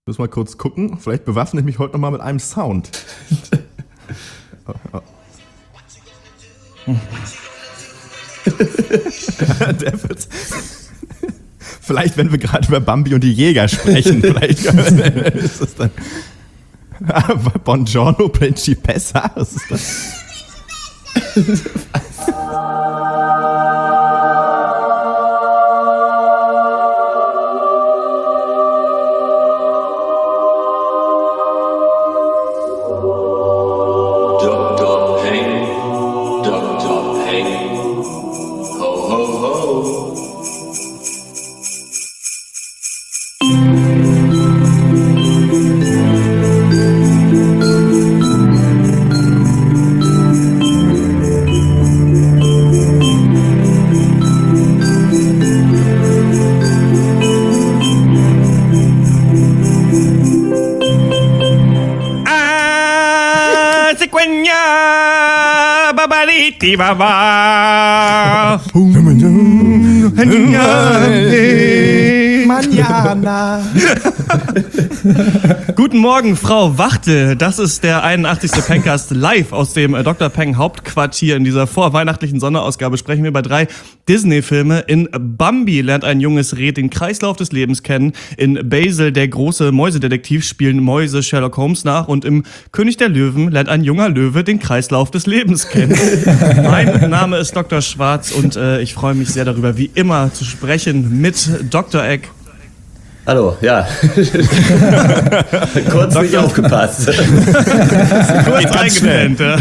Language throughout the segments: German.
muss mal kurz gucken. Vielleicht bewaffne ich mich heute nochmal mit einem Sound. Der wird... Vielleicht, wenn wir gerade über Bambi und die Jäger sprechen, vielleicht ist das dann... Buongiorno, Principessa? Was ist das? Manana. Guten Morgen, Frau Wachtel. Das ist der 81. Pencast live aus dem Dr. Peng Hauptquartier. In dieser vorweihnachtlichen Sonderausgabe sprechen wir über 3 Disney-Filme. In Bambi lernt ein junges Reh den Kreislauf des Lebens kennen. In Basil, der große Mäusedetektiv, spielen Mäuse Sherlock Holmes nach. Und im König der Löwen lernt ein junger Löwe den Kreislauf des Lebens kennen. Mein Name ist Dr. Schwarz und ich freue mich sehr darüber, wie immer zu sprechen mit Dr. Egg. Hallo, ja. Kurz nicht aufgepasst. Kurz eingepennt, ja.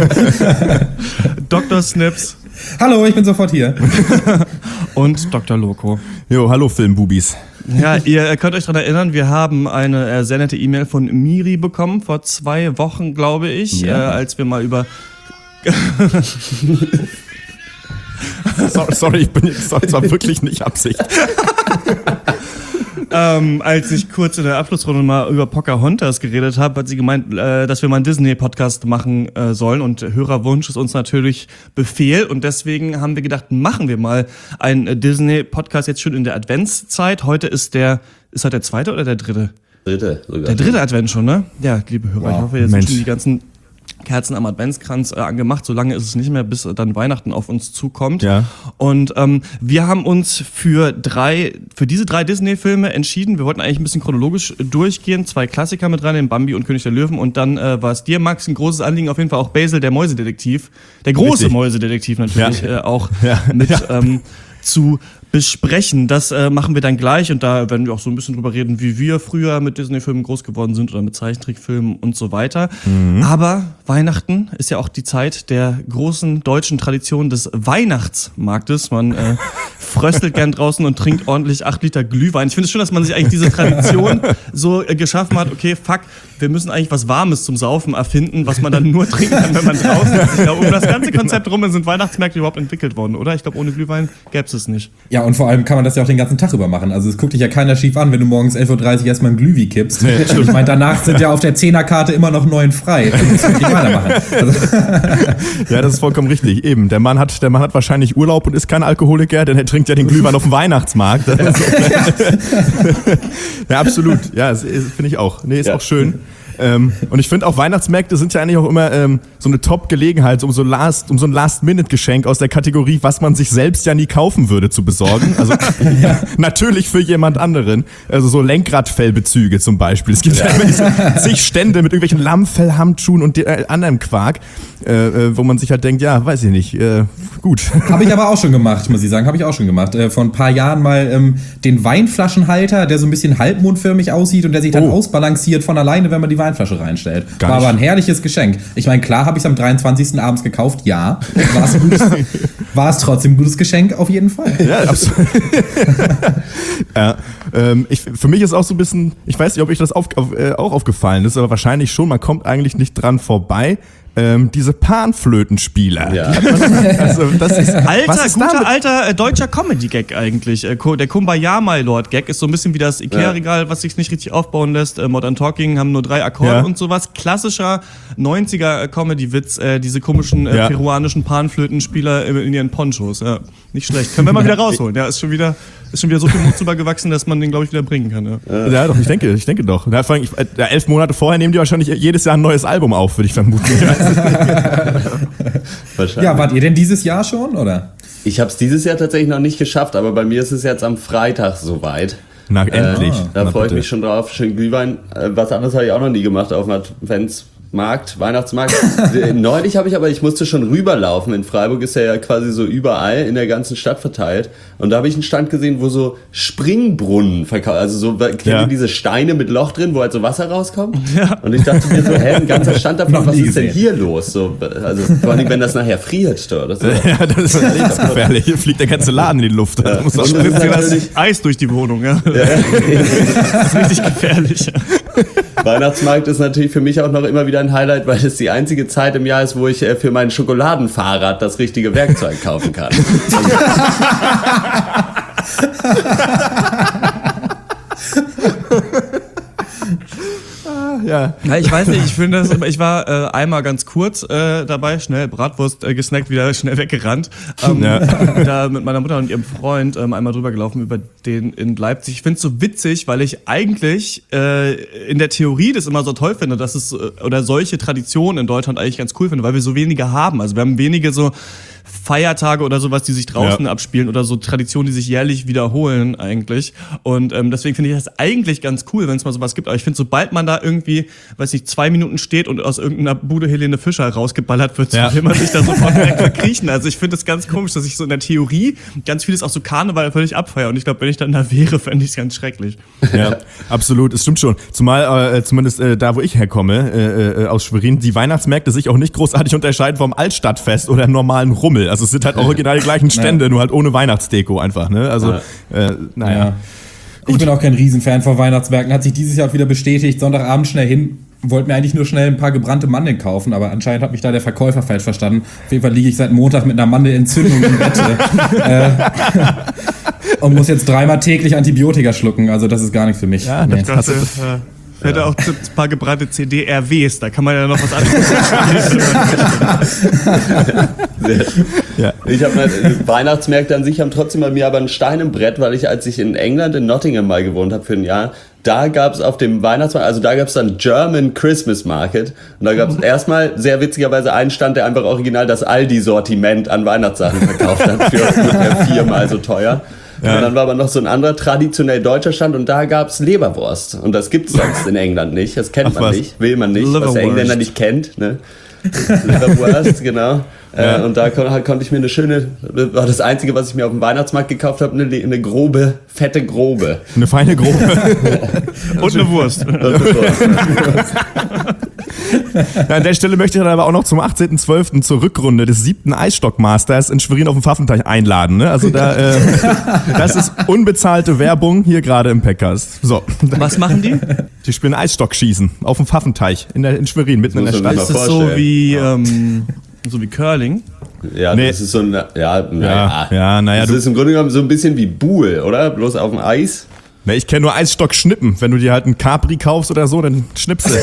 Dr. Snips. Hallo, ich bin sofort hier. Und Dr. Loco. Jo, hallo Filmbubis. Ja, ihr könnt euch daran erinnern, wir haben eine sehr nette E-Mail von Miri bekommen, vor 2 Wochen, glaube ich, ja. Als wir mal über... Sorry, das war wirklich nicht Absicht. Als ich kurz in der Abschlussrunde mal über Pocahontas geredet habe, hat sie gemeint, dass wir mal einen Disney-Podcast machen sollen und Hörerwunsch ist uns natürlich Befehl und deswegen haben wir gedacht, machen wir mal einen Disney-Podcast jetzt schon in der Adventszeit. Heute ist heute der 2. oder der 3.? Dritte sogar. Der 3. Advent schon, ne? Ja, liebe Hörer, Wow. ich hoffe, jetzt Mensch. sind schon die ganzen Kerzen am Adventskranz angemacht. So lange ist es nicht mehr, bis dann Weihnachten auf uns zukommt. Ja. Und wir haben uns für diese 3 Disney-Filme entschieden. Wir wollten eigentlich ein bisschen chronologisch durchgehen. 2 Klassiker mit rein, den Bambi und König der Löwen. Und dann war es dir, Max, ein großes Anliegen, auf jeden Fall auch Basil, der Mäusedetektiv. Der große Richtig. Mäusedetektiv natürlich auch Ja. mit zu besprechen. Das machen wir dann gleich und da werden wir auch so ein bisschen drüber reden, wie wir früher mit Disney-Filmen groß geworden sind oder mit Zeichentrickfilmen und so weiter. Aber Weihnachten ist ja auch die Zeit der großen deutschen Tradition des Weihnachtsmarktes. Man fröstelt gern draußen und trinkt ordentlich 8 Liter Glühwein. Ich finde es schön, dass man sich eigentlich diese Tradition so geschaffen hat, okay, fuck, wir müssen eigentlich was Warmes zum Saufen erfinden, was man dann nur trinken kann, wenn man draußen ist. Ich glaube, um das ganze Konzept rum sind Weihnachtsmärkte überhaupt entwickelt worden, oder? Ich glaube, ohne Glühwein gäbe es nicht. Ja, und vor allem kann man das ja auch den ganzen Tag über machen. Also es guckt dich ja keiner schief an, wenn du morgens 11.30 Uhr erstmal ein Glühwein kippst. Nee, Ich meine, danach sind ja auf der 10er-Karte immer noch 9 frei. Also das kann ich weitermachen. Also, Ja, das ist vollkommen richtig. Eben, der Mann hat wahrscheinlich Urlaub und ist kein Alkoholiker, denn er trinkt ja den Glühwein auf dem Weihnachtsmarkt. Ja, absolut. Ja, finde ich auch. Nee, ist auch schön. Und ich finde auch, Weihnachtsmärkte sind ja eigentlich auch immer so eine Top-Gelegenheit, um so ein Last-Minute-Geschenk aus der Kategorie, was man sich selbst ja nie kaufen würde, zu besorgen. Also natürlich für jemand anderen. Also so Lenkradfellbezüge zum Beispiel. Es gibt ja immer diese zig Stände mit irgendwelchen Lammfellhandschuhen und anderem Quark, wo man sich halt denkt, ja, weiß ich nicht, gut. habe ich aber auch schon gemacht, muss ich sagen. Habe ich auch schon gemacht. Vor ein paar Jahren mal den Weinflaschenhalter, der so ein bisschen halbmondförmig aussieht und der sich dann ausbalanciert von alleine, wenn man die Weinflasche reinstellt. War aber ein herrliches Geschenk. Ich meine, klar habe ich es am 23. abends gekauft, ja. War es trotzdem ein gutes Geschenk, auf jeden Fall. Ja, absolut. Ja, für mich ist auch so ein bisschen, ich weiß nicht, ob euch das auch aufgefallen ist, aber wahrscheinlich schon, man kommt eigentlich nicht dran vorbei, diese Panflötenspieler. Ja. Also, das ist, alter deutscher Comedy-Gag eigentlich. Der Kumbaya My Lord Gag ist so ein bisschen wie das Ikea-Regal, was sich nicht richtig aufbauen lässt. Modern Talking haben nur 3 Akkorde und sowas. Klassischer 90er Comedy-Witz, diese komischen peruanischen Panflötenspieler in ihren Ponchos. Ja, nicht schlecht. Können wir mal wieder rausholen. Ja, ist schon wieder so viel Mut übergewachsen, dass man den, glaube ich, wieder bringen kann. Ja, doch, ich denke doch. 11 Monate vorher nehmen die wahrscheinlich jedes Jahr ein neues Album auf, würde ich vermuten. Ja, wart ihr denn dieses Jahr schon, oder? Ich habe es dieses Jahr tatsächlich noch nicht geschafft, aber bei mir ist es jetzt am Freitag soweit. Na, endlich. Da freue ich mich schon drauf. Schön Glühwein. Was anderes habe ich auch noch nie gemacht auf dem Adventsmarkt, Weihnachtsmarkt. Neulich ich musste schon rüberlaufen. In Freiburg ist er ja quasi so überall in der ganzen Stadt verteilt. Und da habe ich einen Stand gesehen, wo so Springbrunnen verkauft. Also so, kennt ihr diese Steine mit Loch drin, wo halt so Wasser rauskommt? Ja. Und ich dachte mir so, ein ganzer Stand davon, was ist denn hier los? So, also vor allem, wenn das nachher friert. So. Ja, das ist gefährlich. Hier fliegt der ganze Laden in die Luft. Da muss auch das Eis durch die Wohnung. Ja. Das ist richtig gefährlich. Weihnachtsmarkt ist natürlich für mich auch noch immer wieder ein Highlight, weil es die einzige Zeit im Jahr ist, wo ich für mein Schokoladenfahrrad das richtige Werkzeug kaufen kann. Ja. Ich weiß nicht, ich war einmal ganz kurz dabei, schnell Bratwurst gesnackt, wieder schnell weggerannt. Da mit meiner Mutter und ihrem Freund einmal drüber gelaufen über den in Leipzig. Ich finde es so witzig, weil ich eigentlich in der Theorie das immer so toll finde, dass es oder solche Traditionen in Deutschland eigentlich ganz cool finde, weil wir so wenige haben. Also wir haben wenige so Feiertage oder sowas, die sich draußen abspielen oder so Traditionen, die sich jährlich wiederholen eigentlich. Und deswegen finde ich das eigentlich ganz cool, wenn es mal sowas gibt. Aber ich finde, sobald man da irgendwie, 2 Minuten steht und aus irgendeiner Bude Helene Fischer rausgeballert wird, will man sich da sofort direkt verkriechen. Also ich finde es ganz komisch, dass ich so in der Theorie ganz vieles auch so Karneval völlig abfeiere. Und ich glaube, wenn ich dann da wäre, fände ich es ganz schrecklich. Ja, absolut, es stimmt schon. Zumal zumindest da, wo ich herkomme, aus Schwerin, die Weihnachtsmärkte sich auch nicht großartig unterscheiden vom Altstadtfest oder normalen Rummel. Also es sind halt original die gleichen Stände, nur halt ohne Weihnachtsdeko einfach. Ne? Also, naja. Ich bin auch kein Riesenfan von Weihnachtsmärkten. Hat sich dieses Jahr auch wieder bestätigt. Sonntagabend schnell hin. Wollte mir eigentlich nur schnell ein paar gebrannte Mandeln kaufen, aber anscheinend hat mich da der Verkäufer falsch verstanden. Auf jeden Fall liege ich seit Montag mit einer Mandelentzündung im Bett. Und muss jetzt 3-mal täglich Antibiotika schlucken. Also das ist gar nichts für mich. Ja, nee. Ich hätte auch ein paar gebrannte CD-RWs, da kann man ja noch was anderes. Ich habe Weihnachtsmärkte an sich haben trotzdem bei mir aber einen Stein im Brett, weil als ich in England, in Nottingham mal gewohnt habe für ein Jahr, da gab es auf dem Weihnachtsmarkt, also da gab es dann German Christmas Market und da gab es erstmal sehr witzigerweise einen Stand, der einfach original das Aldi-Sortiment an Weihnachtssachen verkauft hat für ungefähr 4-mal so teuer. Ja. Und dann war aber noch so ein anderer traditionell deutscher Stand und da gab's Leberwurst. Und das gibt's sonst in England nicht. Das kennt man nicht, will man nicht, was der Engländer nicht kennt. Ne? Leberwurst, genau. Ja. Und da konnte ich mir war das Einzige, was ich mir auf dem Weihnachtsmarkt gekauft habe, eine grobe, fette Grobe. Eine feine Grobe. Und eine Wurst. Ja, an der Stelle möchte ich dann aber auch noch zum 18.12. zur Rückrunde des 7. Eisstockmasters in Schwerin auf dem Pfaffenteich einladen. Ne? Also das ist unbezahlte Werbung hier gerade im Packcast. So. Was machen die? Die spielen Eisstockschießen auf dem Pfaffenteich in Schwerin, mitten in der Stadt. Ist das so wie Curling? Ja, nee. Das ist so ein, naja. Das ist im Grunde genommen so ein bisschen wie Buhl, oder? Bloß auf dem Eis. Ne, ich kenne nur Eisstock-Schnippen. Wenn du dir halt einen Capri kaufst oder so, dann schnippst du.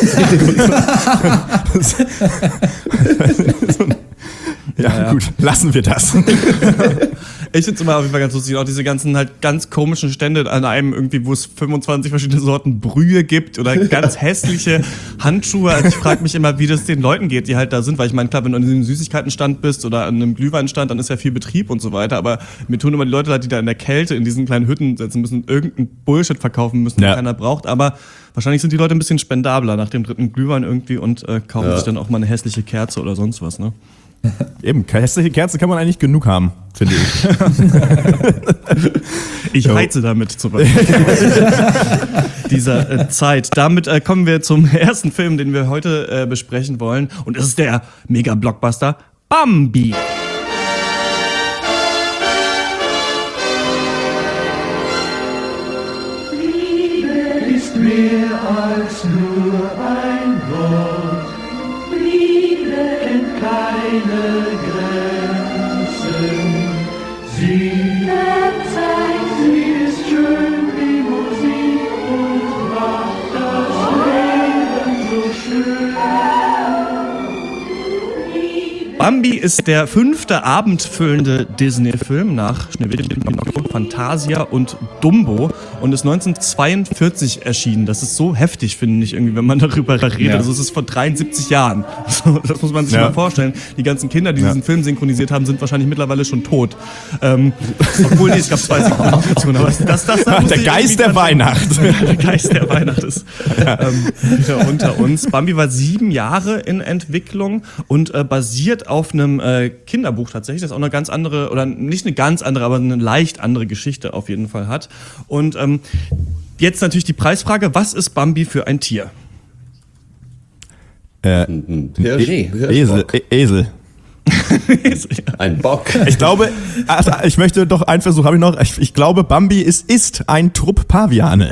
Ja, gut, lassen wir das. Ich finde es immer auf jeden Fall ganz lustig, auch diese ganzen halt ganz komischen Stände an einem irgendwie, wo es 25 verschiedene Sorten Brühe gibt oder ganz hässliche Handschuhe. Also ich frage mich immer, wie das den Leuten geht, die halt da sind, weil ich meine, klar, wenn du an diesem Süßigkeitenstand bist oder an einem Glühweinstand, dann ist ja viel Betrieb und so weiter, aber mir tun immer die Leute leid, die da in der Kälte in diesen kleinen Hütten sitzen müssen, irgendeinen Bullshit verkaufen müssen, den keiner braucht, aber wahrscheinlich sind die Leute ein bisschen spendabler nach dem 3. Glühwein irgendwie und kaufen sich dann auch mal eine hässliche Kerze oder sonst was, ne? Eben, hässliche Kerze kann man eigentlich genug haben, finde ich. Ich heize damit zum Beispiel. Dieser Zeit. Damit kommen wir zum ersten Film, den wir heute besprechen wollen. Und das ist der Mega-Blockbuster Bambi. Liebe ist mehr als nur ein Wort. Liebe Bambi ist der 5. abendfüllende Disney-Film nach Schneewittchen, Pinocchio, Fantasia und Dumbo und ist 1942 erschienen. Das ist so heftig, finde ich, irgendwie, wenn man darüber redet. Ja. Also es ist vor 73 Jahren. Also, das muss man sich mal vorstellen. Die ganzen Kinder, die diesen Film synchronisiert haben, sind wahrscheinlich mittlerweile schon tot. Obwohl, nee, es gab 2 Synchronisationen. Aber Der Geist der Weihnacht. Der Geist der Weihnacht ist wieder unter uns. Bambi war 7 Jahre in Entwicklung und basiert auf einem Kinderbuch tatsächlich, das auch eine ganz andere, oder nicht eine ganz andere, aber eine leicht andere Geschichte auf jeden Fall hat. Und jetzt natürlich die Preisfrage, was ist Bambi für ein Tier? Esel. Ein Bock. Ich glaube, also ich möchte doch einen Versuch habe ich noch. Ich glaube, Bambi ist ein Trupp Paviane.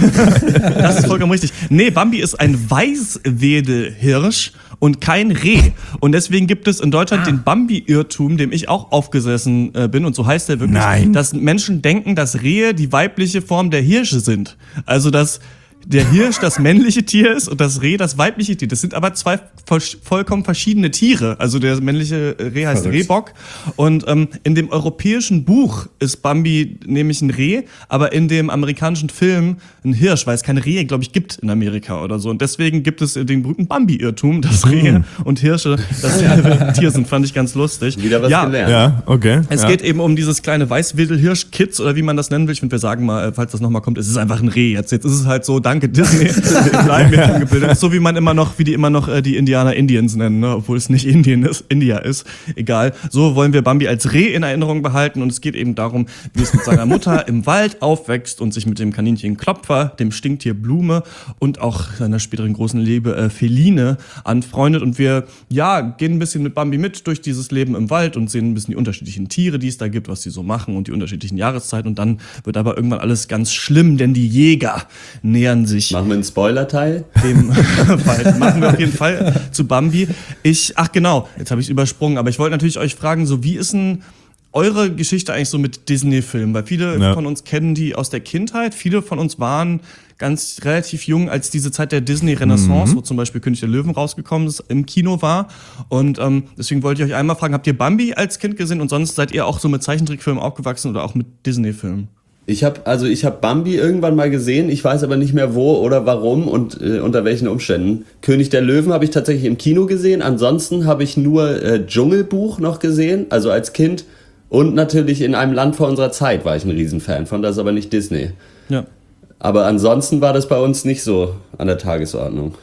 Das ist vollkommen richtig. Nee, Bambi ist ein Weißwedelhirsch und kein Reh. Und deswegen gibt es in Deutschland den Bambi-Irrtum, dem ich auch aufgesessen bin. Und so heißt der wirklich, dass Menschen denken, dass Rehe die weibliche Form der Hirsche sind. Also, dass der Hirsch das männliche Tier ist und das Reh das weibliche Tier. Das sind aber 2 vollkommen verschiedene Tiere. Also der männliche Reh heißt Rehbock. Und in dem europäischen Buch ist Bambi nämlich ein Reh, aber in dem amerikanischen Film ein Hirsch, weil es keine Rehe, glaube ich, gibt in Amerika oder so. Und deswegen gibt es den berühmten Bambi-Irrtum, dass Rehe und Hirsche dasselbe Tier sind. Fand ich ganz lustig. Wieder was gelernt. Ja, okay. Es geht eben um dieses kleine Weißwedelhirsch-Kitz oder wie man das nennen will. Ich finde, wir sagen mal, falls das nochmal kommt, es ist einfach ein Reh. Jetzt ist es halt so, danke Disney, bleiben wir dem gebildet. Das ist so wie die immer noch die Indianer Indians nennen, ne? Obwohl es nicht India ist. Egal. So wollen wir Bambi als Reh in Erinnerung behalten und es geht eben darum, wie es mit seiner Mutter im Wald aufwächst und sich mit dem Kaninchen Klopfer, dem Stinktier Blume und auch seiner späteren großen Liebe Feline anfreundet und wir, gehen ein bisschen mit Bambi mit durch dieses Leben im Wald und sehen ein bisschen die unterschiedlichen Tiere, die es da gibt, was sie so machen und die unterschiedlichen Jahreszeiten und dann wird aber irgendwann alles ganz schlimm, denn die Jäger nähern sich Machen wir einen Spoiler-Teil? dem Wald. Machen wir auf jeden Fall zu Bambi. Jetzt habe ich es übersprungen, aber ich wollte natürlich euch fragen, so wie ist denn eure Geschichte eigentlich so mit Disney-Filmen? Weil viele von uns kennen die aus der Kindheit, viele von uns waren ganz relativ jung, als diese Zeit der Disney-Renaissance, wo zum Beispiel König der Löwen rausgekommen ist, im Kino war. Und deswegen wollte ich euch einmal fragen, habt ihr Bambi als Kind gesehen und sonst seid ihr auch so mit Zeichentrickfilmen aufgewachsen oder auch mit Disney-Filmen? Ich hab Bambi irgendwann mal gesehen, ich weiß aber nicht mehr wo oder warum und unter welchen Umständen. König der Löwen habe ich tatsächlich im Kino gesehen, ansonsten habe ich nur Dschungelbuch noch gesehen, also als Kind. Und natürlich In einem Land vor unserer Zeit war ich ein Riesenfan von, das ist aber nicht Disney. Ja. Aber ansonsten war das bei uns nicht so an der Tagesordnung.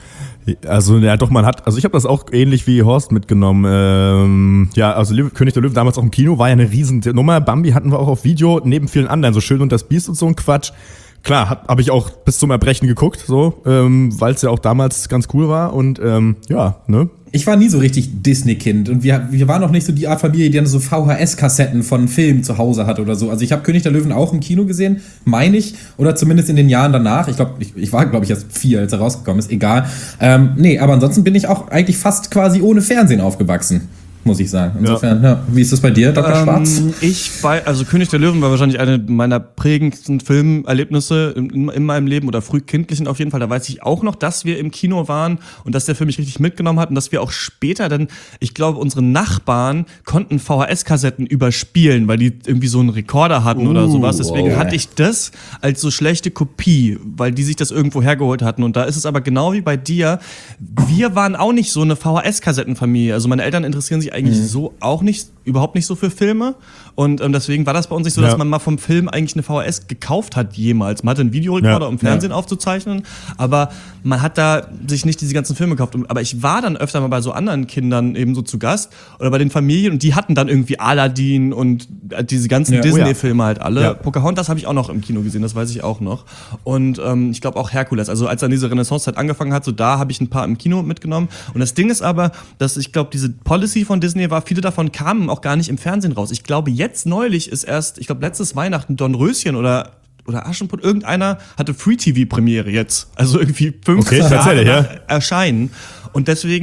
Also ich habe das auch ähnlich wie Horst mitgenommen. Also König der Löwen damals auch im Kino war ja eine riesen Nummer. Bambi hatten wir auch auf Video neben vielen anderen, so Schön und das Biest und so ein Quatsch. Klar, habe ich auch bis zum Erbrechen geguckt, so, weil es ja auch damals ganz cool war und ne. Ich war nie so richtig Disney-Kind und wir waren auch nicht so die Art Familie, die dann so VHS-Kassetten von Filmen zu Hause hat oder so. Also ich habe König der Löwen auch im Kino gesehen, meine ich, oder zumindest in den Jahren danach. Ich glaube, ich war, erst 4, als er rausgekommen ist, egal. Aber ansonsten bin ich auch eigentlich fast quasi ohne Fernsehen aufgewachsen, muss ich sagen. Insofern, wie ist das bei dir, Dr. Schwarz? Also König der Löwen war wahrscheinlich eine meiner prägendsten Filmerlebnisse in meinem Leben oder frühkindlichen auf jeden Fall. Da weiß ich auch noch, dass wir im Kino waren und dass der Film mich richtig mitgenommen hat und dass wir auch später dann, ich glaube, unsere Nachbarn konnten VHS-Kassetten überspielen, weil die irgendwie so einen Rekorder hatten oder sowas. Deswegen hatte ich das als so schlechte Kopie, weil die sich das irgendwo hergeholt hatten. Und da ist es aber genau wie bei dir. Wir waren auch nicht so eine VHS-Kassettenfamilie. Also meine Eltern interessieren sich eigentlich so auch nicht, überhaupt nicht so für Filme. Und deswegen war das bei uns nicht so, dass man mal vom Film eigentlich eine VHS gekauft hat jemals. Man hatte einen Videorekorder, um Fernsehen aufzuzeichnen, aber man hat da sich nicht diese ganzen Filme gekauft. Aber ich war dann öfter mal bei so anderen Kindern eben so zu Gast oder bei den Familien und die hatten dann irgendwie Aladdin und diese ganzen Disney-Filme halt alle. Ja. Pocahontas habe ich auch noch im Kino gesehen, das weiß ich auch noch. Und ich glaube auch Herkules. Also als dann diese Renaissance-Zeit angefangen hat, so da habe ich ein paar im Kino mitgenommen. Und das Ding ist aber, dass ich glaube, diese Policy von Disney war, viele davon kamen auch gar nicht im Fernsehen raus. Ich glaube, jetzt neulich ist erst, ich glaube, letztes Weihnachten Dornröschen oder Aschenputtel, irgendeiner hatte Free-TV-Premiere jetzt. Also irgendwie 5 Jahre nach Erscheinen. Und deswegen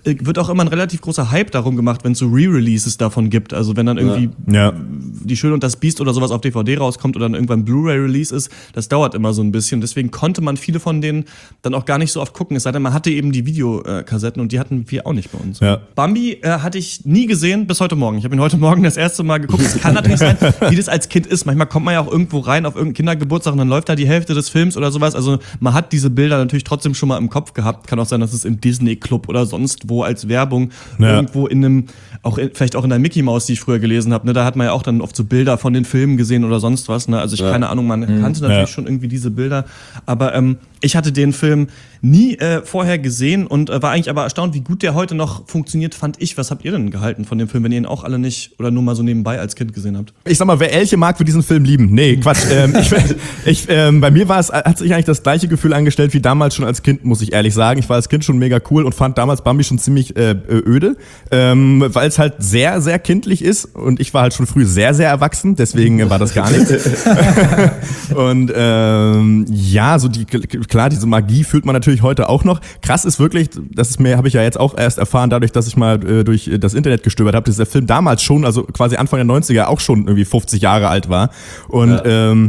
wird auch immer ein relativ großer Hype darum gemacht, wenn es so Re-Releases davon gibt. Also wenn dann irgendwie Die Schöne und das Biest oder sowas auf DVD rauskommt oder dann irgendwann Blu-ray-Release ist, das dauert immer so ein bisschen. Deswegen konnte man viele von denen dann auch gar nicht so oft gucken. Es sei denn, man hatte eben die Videokassetten und die hatten wir auch nicht bei uns. Ja. Bambi hatte ich nie gesehen bis heute Morgen. Ich habe ihn heute Morgen das erste Mal geguckt. Es kann natürlich sein, wie das als Kind ist. Manchmal kommt man ja auch irgendwo rein auf irgendeinen Kindergeburtstag und dann läuft da die Hälfte des Films oder sowas. Also man hat diese Bilder natürlich trotzdem schon mal im Kopf gehabt. Kann auch sein, dass es im Disney-Club oder sonst wo als Werbung irgendwo in einem, vielleicht auch in der Mickey Maus, die ich früher gelesen habe, ne, da hat man ja auch dann oft so Bilder von den Filmen gesehen oder sonst was. Ne? Also ich keine Ahnung, man kannte natürlich schon irgendwie diese Bilder. Aber ich hatte den Film nie vorher gesehen und war eigentlich aber erstaunt, wie gut der heute noch funktioniert, fand ich. Was habt ihr denn gehalten von dem Film, wenn ihr ihn auch alle nicht oder nur mal so nebenbei als Kind gesehen habt? Ich sag mal, wer Elche mag, wird diesen Film lieben. Nee, Quatsch. Bei mir hat sich eigentlich das gleiche Gefühl angestellt wie damals schon als Kind, muss ich ehrlich sagen. Ich war als Kind schon mega cool und fand damals Bambi schon ziemlich öde, weil es halt sehr, sehr kindlich ist und ich war halt schon früh sehr, sehr erwachsen, deswegen war das gar nichts. Und so klar, diese Magie fühlt man natürlich heute auch noch. Krass ist wirklich, habe ich ja jetzt auch erst erfahren, dadurch, dass ich mal durch das Internet gestöbert habe, dass der Film damals schon, also quasi Anfang der 90er auch schon irgendwie 50 Jahre alt war. Und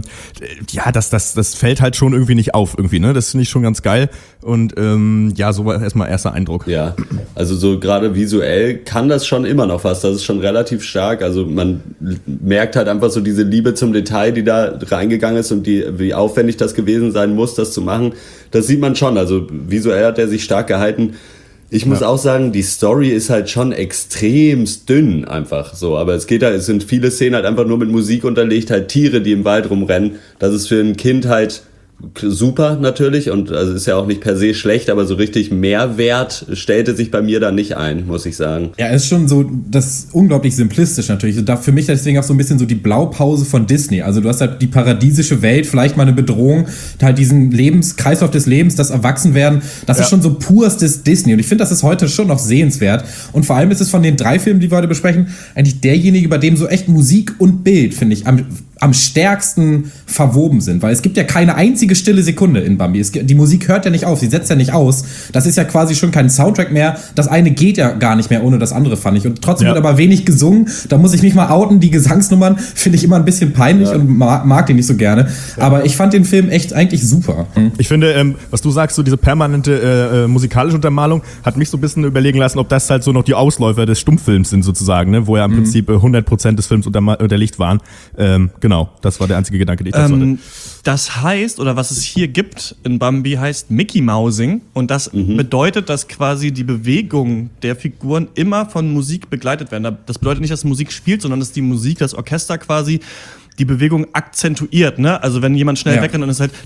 das fällt halt schon irgendwie nicht auf irgendwie, ne? Das finde ich schon ganz geil. Und so war erstmal erster Eindruck. Ja, also so gerade visuell kann das schon immer noch was. Das ist schon relativ stark. Also man merkt halt einfach so diese Liebe zum Detail, die da reingegangen ist und wie aufwendig das gewesen sein muss, das zu machen. Das sieht man schon. Also visuell hat er sich stark gehalten. Ich muss auch sagen, die Story ist halt schon extremst dünn einfach so. Aber es sind viele Szenen halt einfach nur mit Musik unterlegt, halt Tiere, die im Wald rumrennen. Das ist für ein Kind halt super natürlich und also ist ja auch nicht per se schlecht, aber so richtig Mehrwert stellte sich bei mir da nicht ein, muss ich sagen. Ja, ist schon so, das ist unglaublich simplistisch natürlich. Und da für mich deswegen auch so ein bisschen so die Blaupause von Disney. Also du hast halt die paradiesische Welt, vielleicht mal eine Bedrohung, halt diesen Kreislauf des Lebens, das Erwachsenwerden, das ist schon so purstes Disney. Und ich finde, das ist heute schon noch sehenswert. Und vor allem ist es von den 3 Filmen, die wir heute besprechen, eigentlich derjenige, bei dem so echt Musik und Bild, finde ich, am stärksten verwoben sind, weil es gibt ja keine einzige stille Sekunde in Bambi. Die Musik hört ja nicht auf, sie setzt ja nicht aus. Das ist ja quasi schon kein Soundtrack mehr. Das eine geht ja gar nicht mehr ohne das andere, fand ich. Und trotzdem wird aber wenig gesungen. Da muss ich mich mal outen. Die Gesangsnummern finde ich immer ein bisschen peinlich und mag die nicht so gerne. Aber ich fand den Film echt eigentlich super. Ich finde, was du sagst, so diese permanente musikalische Untermalung, hat mich so ein bisschen überlegen lassen, ob das halt so noch die Ausläufer des Stummfilms sind sozusagen, ne? Wo ja im Prinzip 100% des Films unterlegt waren. Genau, das war der einzige Gedanke, den ich dazu hatte. Das heißt, oder was es hier gibt in Bambi, heißt Mickey Mousing. Und das bedeutet, dass quasi die Bewegung der Figuren immer von Musik begleitet werden. Das bedeutet nicht, dass Musik spielt, sondern dass die Musik, das Orchester quasi die Bewegung akzentuiert, ne? Also wenn jemand schnell wegrennt, dann ist halt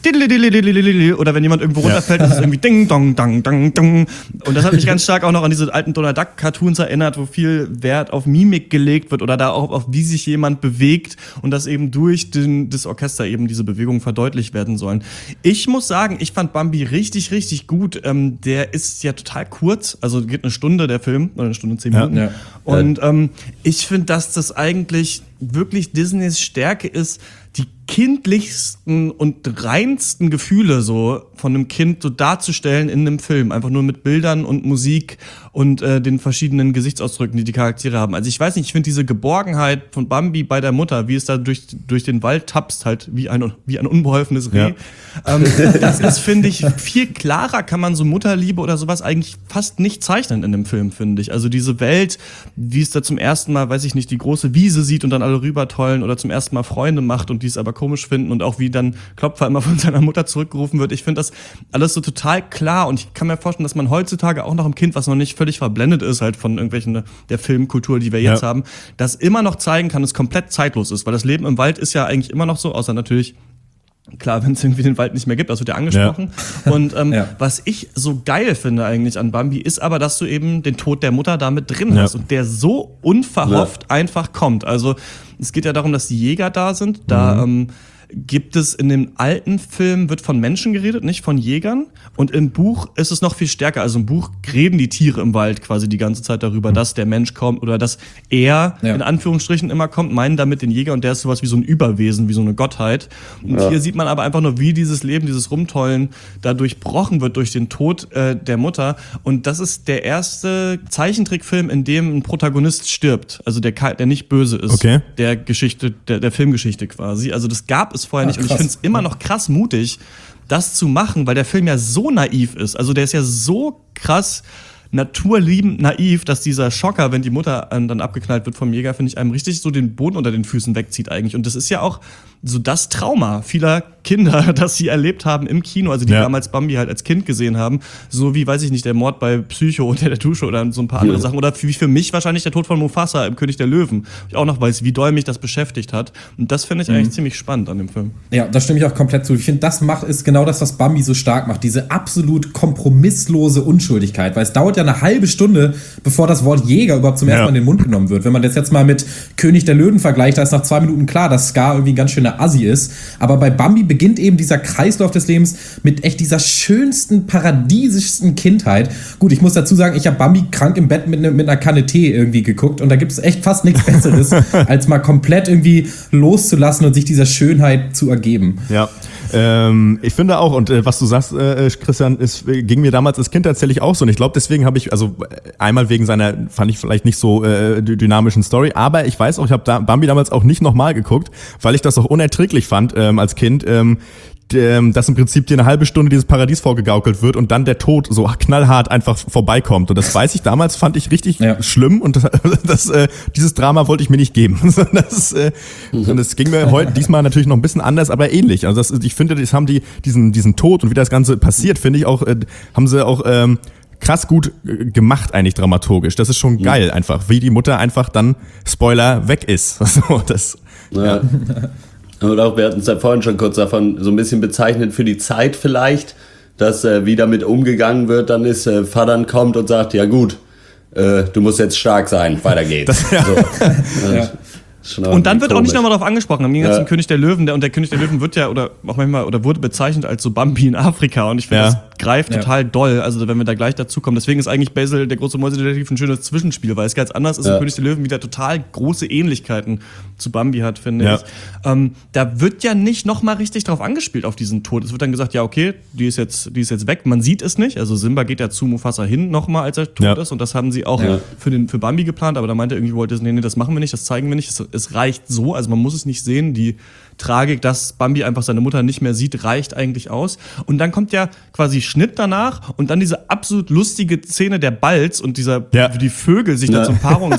oder wenn jemand irgendwo runterfällt, ist es irgendwie ding, dong, dang, dang, dong. Und das hat mich ganz stark auch noch an diese alten Donald Duck Cartoons erinnert, wo viel Wert auf Mimik gelegt wird oder da auch auf wie sich jemand bewegt und dass eben durch das Orchester eben diese Bewegungen verdeutlicht werden sollen. Ich muss sagen, ich fand Bambi richtig, richtig gut. Der ist ja total kurz, also geht 1 Stunde der Film, oder 1 Stunde 10 Minuten. Ja. Und ich finde, dass das eigentlich wirklich Disneys Stärke ist, die kindlichsten und reinsten Gefühle so von einem Kind so darzustellen in einem Film. Einfach nur mit Bildern und Musik und den verschiedenen Gesichtsausdrücken, die Charaktere haben. Also ich weiß nicht, ich finde diese Geborgenheit von Bambi bei der Mutter, wie es da durch den Wald tapst, halt wie ein unbeholfenes Reh. Ja. Das ist, finde ich, viel klarer kann man so Mutterliebe oder sowas eigentlich fast nicht zeichnen in dem Film, finde ich. Also diese Welt, wie es da zum ersten Mal, weiß ich nicht, die große Wiese sieht und dann alle rübertollen oder zum ersten Mal Freunde macht und die es aber komisch finden und auch wie dann Klopfer immer von seiner Mutter zurückgerufen wird. Ich finde das alles so total klar und ich kann mir vorstellen, dass man heutzutage auch noch ein Kind, was noch nicht völlig verblendet ist halt von irgendwelchen der Filmkultur, die wir jetzt haben, das immer noch zeigen kann, es komplett zeitlos ist, weil das Leben im Wald ist ja eigentlich immer noch so, außer natürlich klar, wenn es irgendwie den Wald nicht mehr gibt, das wird ja angesprochen. Ja. Und was ich so geil finde eigentlich an Bambi, ist aber, dass du eben den Tod der Mutter da mit drin hast und der so unverhofft einfach kommt. Also es geht ja darum, dass die Jäger da sind, da gibt es in dem alten Film, wird von Menschen geredet, nicht von Jägern. Und im Buch ist es noch viel stärker. Also im Buch reden die Tiere im Wald quasi die ganze Zeit darüber, dass der Mensch kommt oder dass er in Anführungsstrichen immer kommt, meinen damit den Jäger und der ist sowas wie so ein Überwesen, wie so eine Gottheit. Und hier sieht man aber einfach nur, wie dieses Leben, dieses Rumtollen da durchbrochen wird durch den Tod der Mutter. Und das ist der erste Zeichentrickfilm, in dem ein Protagonist stirbt. Also der nicht böse ist. Der Geschichte, der Filmgeschichte quasi. Also das gab es vorher nicht. Und ich finde es immer noch krass mutig, das zu machen, weil der Film ja so naiv ist. Also der ist ja so krass naturliebend naiv, dass dieser Schocker, wenn die Mutter dann abgeknallt wird vom Jäger, finde ich, einem richtig so den Boden unter den Füßen wegzieht eigentlich. Und das ist ja auch so das Trauma vieler Kinder, das sie erlebt haben im Kino, also die damals Bambi halt als Kind gesehen haben. So wie, weiß ich nicht, der Mord bei Psycho unter der Dusche oder so ein paar andere Sachen. Oder wie für mich wahrscheinlich der Tod von Mufasa im König der Löwen. Ich auch noch weiß, wie doll mich das beschäftigt hat. Und das finde ich eigentlich ziemlich spannend an dem Film. Ja, da stimme ich auch komplett zu. Ich finde, ist genau das, was Bambi so stark macht. Diese absolut kompromisslose Unschuldigkeit. Weil es dauert ja eine halbe Stunde, bevor das Wort Jäger überhaupt zum ersten Mal in den Mund genommen wird. Wenn man das jetzt mal mit König der Löwen vergleicht, da ist nach 2 Minuten klar, dass Scar irgendwie ein ganz schöner Assi ist. Aber bei Bambi beginnt eben dieser Kreislauf des Lebens mit echt dieser schönsten, paradiesischsten Kindheit. Gut, ich muss dazu sagen, ich habe Bambi krank im Bett mit einer Kanne Tee irgendwie geguckt und da gibt es echt fast nichts Besseres, als mal komplett irgendwie loszulassen und sich dieser Schönheit zu ergeben. Ja. Ich finde auch, und was du sagst, Christian, ging mir damals als Kind tatsächlich auch so. Und ich glaube, deswegen habe ich, also einmal wegen seiner, fand ich vielleicht nicht so dynamischen Story, aber ich weiß auch, ich habe Bambi damals auch nicht nochmal geguckt, weil ich das auch unerträglich fand als Kind, dass im Prinzip dir eine halbe Stunde dieses Paradies vorgegaukelt wird und dann der Tod so knallhart einfach vorbeikommt. Und das weiß ich damals, fand ich richtig schlimm und dieses Drama wollte ich mir nicht geben. Und das ging mir heute diesmal natürlich noch ein bisschen anders, aber ähnlich. Also ich finde, das haben die diesen Tod und wie das Ganze passiert, finde ich auch, haben sie auch krass gut gemacht eigentlich dramaturgisch. Das ist schon geil einfach, wie die Mutter einfach dann, Spoiler, weg ist. Also das, Und auch, wir hatten es ja vorhin schon kurz davon so ein bisschen bezeichnet für die Zeit vielleicht, dass wie damit umgegangen wird, dann ist Vater kommt und sagt, ja gut, du musst jetzt stark sein, weiter geht's. Und dann wird auch nicht nochmal darauf angesprochen. Im Gegensatz zum König der Löwen, und der König der Löwen wird ja oder auch manchmal oder wurde bezeichnet als so Bambi in Afrika. Und ich finde, das greift total doll. Also wenn wir da gleich dazu kommen. Deswegen ist eigentlich Basil, der große Mäusedetektiv, ein schönes Zwischenspiel, weil es ganz anders ist. Und König der Löwen wieder total große Ähnlichkeiten zu Bambi hat, finde ich. Da wird ja nicht nochmal richtig drauf angespielt auf diesen Tod. Es wird dann gesagt, ja okay, die ist jetzt weg. Man sieht es nicht. Also Simba geht ja zu Mufasa hin nochmal, als er tot ist. Und das haben sie auch für Bambi geplant. Aber da meinte er irgendwie, nee, das machen wir nicht, das zeigen wir nicht. Es reicht so, also man muss es nicht sehen. Die Tragik, dass Bambi einfach seine Mutter nicht mehr sieht, reicht eigentlich aus. Und dann kommt ja quasi Schnitt danach und dann diese absolut lustige Szene der Balz und wie die Vögel sich da zum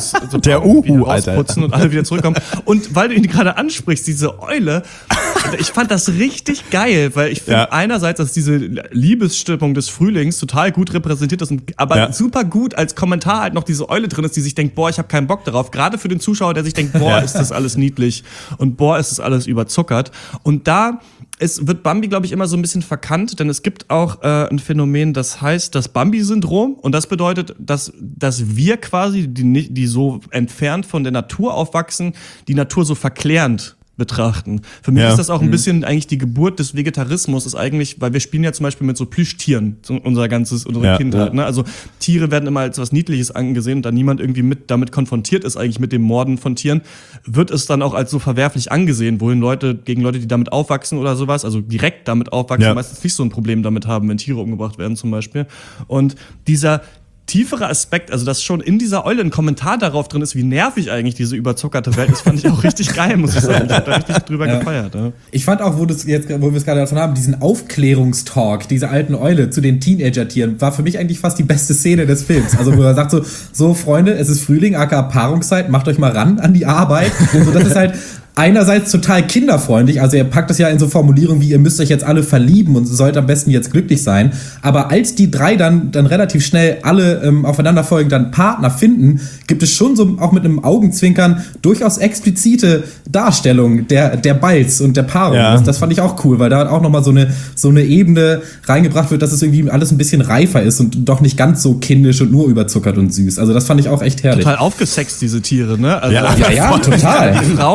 rausputzen und alle wieder zurückkommen. Und weil du ihn gerade ansprichst, diese Eule, ich fand das richtig geil, weil ich finde einerseits, dass diese Liebesstimmung des Frühlings total gut repräsentiert ist, aber super gut als Kommentar halt noch diese Eule drin ist, die sich denkt, boah, ich habe keinen Bock darauf. Gerade für den Zuschauer, der sich denkt, boah, ist das alles niedlich und boah, ist das alles überzuckert. Und da wird Bambi, glaube ich, immer so ein bisschen verkannt, denn es gibt auch ein Phänomen, das heißt das Bambi-Syndrom. Und das bedeutet, dass wir quasi, die so entfernt von der Natur aufwachsen, die Natur so verklärend betrachten. Für mich ist das auch ein bisschen eigentlich die Geburt des Vegetarismus, ist eigentlich, weil wir spielen ja zum Beispiel mit so Plüschtieren, unsere Kindheit. Ne? Also Tiere werden immer als was Niedliches angesehen und da niemand irgendwie damit konfrontiert ist, eigentlich mit dem Morden von Tieren, wird es dann auch als so verwerflich angesehen, wohin gegen Leute, die damit aufwachsen oder sowas, also direkt damit aufwachsen, meistens nicht so ein Problem damit haben, wenn Tiere umgebracht werden zum Beispiel. Und dieser tiefere Aspekt, also dass schon in dieser Eule ein Kommentar darauf drin ist, wie nervig eigentlich diese überzuckerte Welt ist, fand ich auch richtig geil, muss ich sagen. Ich hab da richtig drüber gefeiert. Ja. Ich fand auch, wo wir es gerade davon haben, diesen Aufklärungstalk dieser alten Eule zu den Teenager-Tieren, war für mich eigentlich fast die beste Szene des Films. Also wo er sagt so Freunde, es ist Frühling, aka Paarungszeit, macht euch mal ran an die Arbeit. So, das ist halt einerseits total kinderfreundlich, also er packt das ja in so Formulierungen wie, ihr müsst euch jetzt alle verlieben und sollt am besten jetzt glücklich sein, aber als die drei dann relativ schnell alle aufeinanderfolgend dann Partner finden, gibt es schon so auch mit einem Augenzwinkern durchaus explizite Darstellungen der Balz und der Paarung. Ja. Das fand ich auch cool, weil da auch nochmal so eine Ebene reingebracht wird, dass es irgendwie alles ein bisschen reifer ist und doch nicht ganz so kindisch und nur überzuckert und süß. Also das fand ich auch echt herrlich. Total aufgesext, diese Tiere, ne? Also ja, total. Die Frauen an die Tür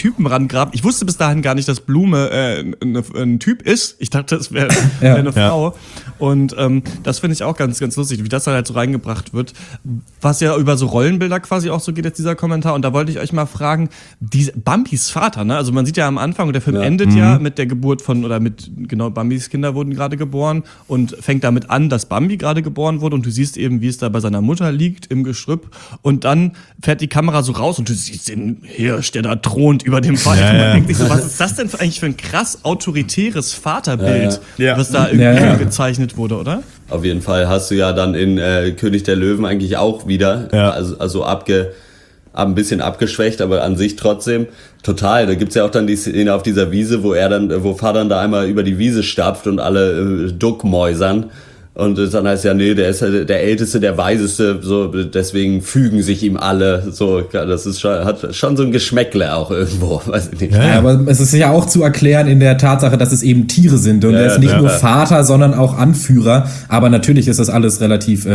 Typen rangrabt. Ich wusste bis dahin gar nicht, dass Blume ein Typ ist. Ich dachte, es wäre eine Frau. Und das finde ich auch ganz, ganz lustig, wie das dann halt so reingebracht wird. Was ja über so Rollenbilder quasi auch so geht jetzt dieser Kommentar. Und da wollte ich euch mal fragen, Bambis Vater, ne? Also man sieht ja am Anfang, und der Film endet ja mit der Geburt Bambis Kinder wurden gerade geboren und fängt damit an, dass Bambi gerade geboren wurde. Und du siehst eben, wie es da bei seiner Mutter liegt im Geschrüpp. Und dann fährt die Kamera so raus und du siehst den Hirsch, der da thront über dem Wald. Und man denkt sich so, was ist das denn eigentlich für ein krass autoritäres Vaterbild, was da irgendwie gezeichnet wurde, oder? Auf jeden Fall hast du ja dann in König der Löwen eigentlich auch wieder, also ein bisschen abgeschwächt, aber an sich trotzdem total. Da gibt's ja auch dann die Szene auf dieser Wiese, wo Vater dann da einmal über die Wiese stapft und alle duckmäusern. Und dann heißt ja, nee, der ist der Älteste, der Weiseste, so, deswegen fügen sich ihm alle, so, das ist hat schon so ein Geschmäckle auch irgendwo, weiß ich nicht. Ja, aber es ist ja auch zu erklären in der Tatsache, dass es eben Tiere sind und er ist nicht nur Vater, sondern auch Anführer, aber natürlich ist das alles relativ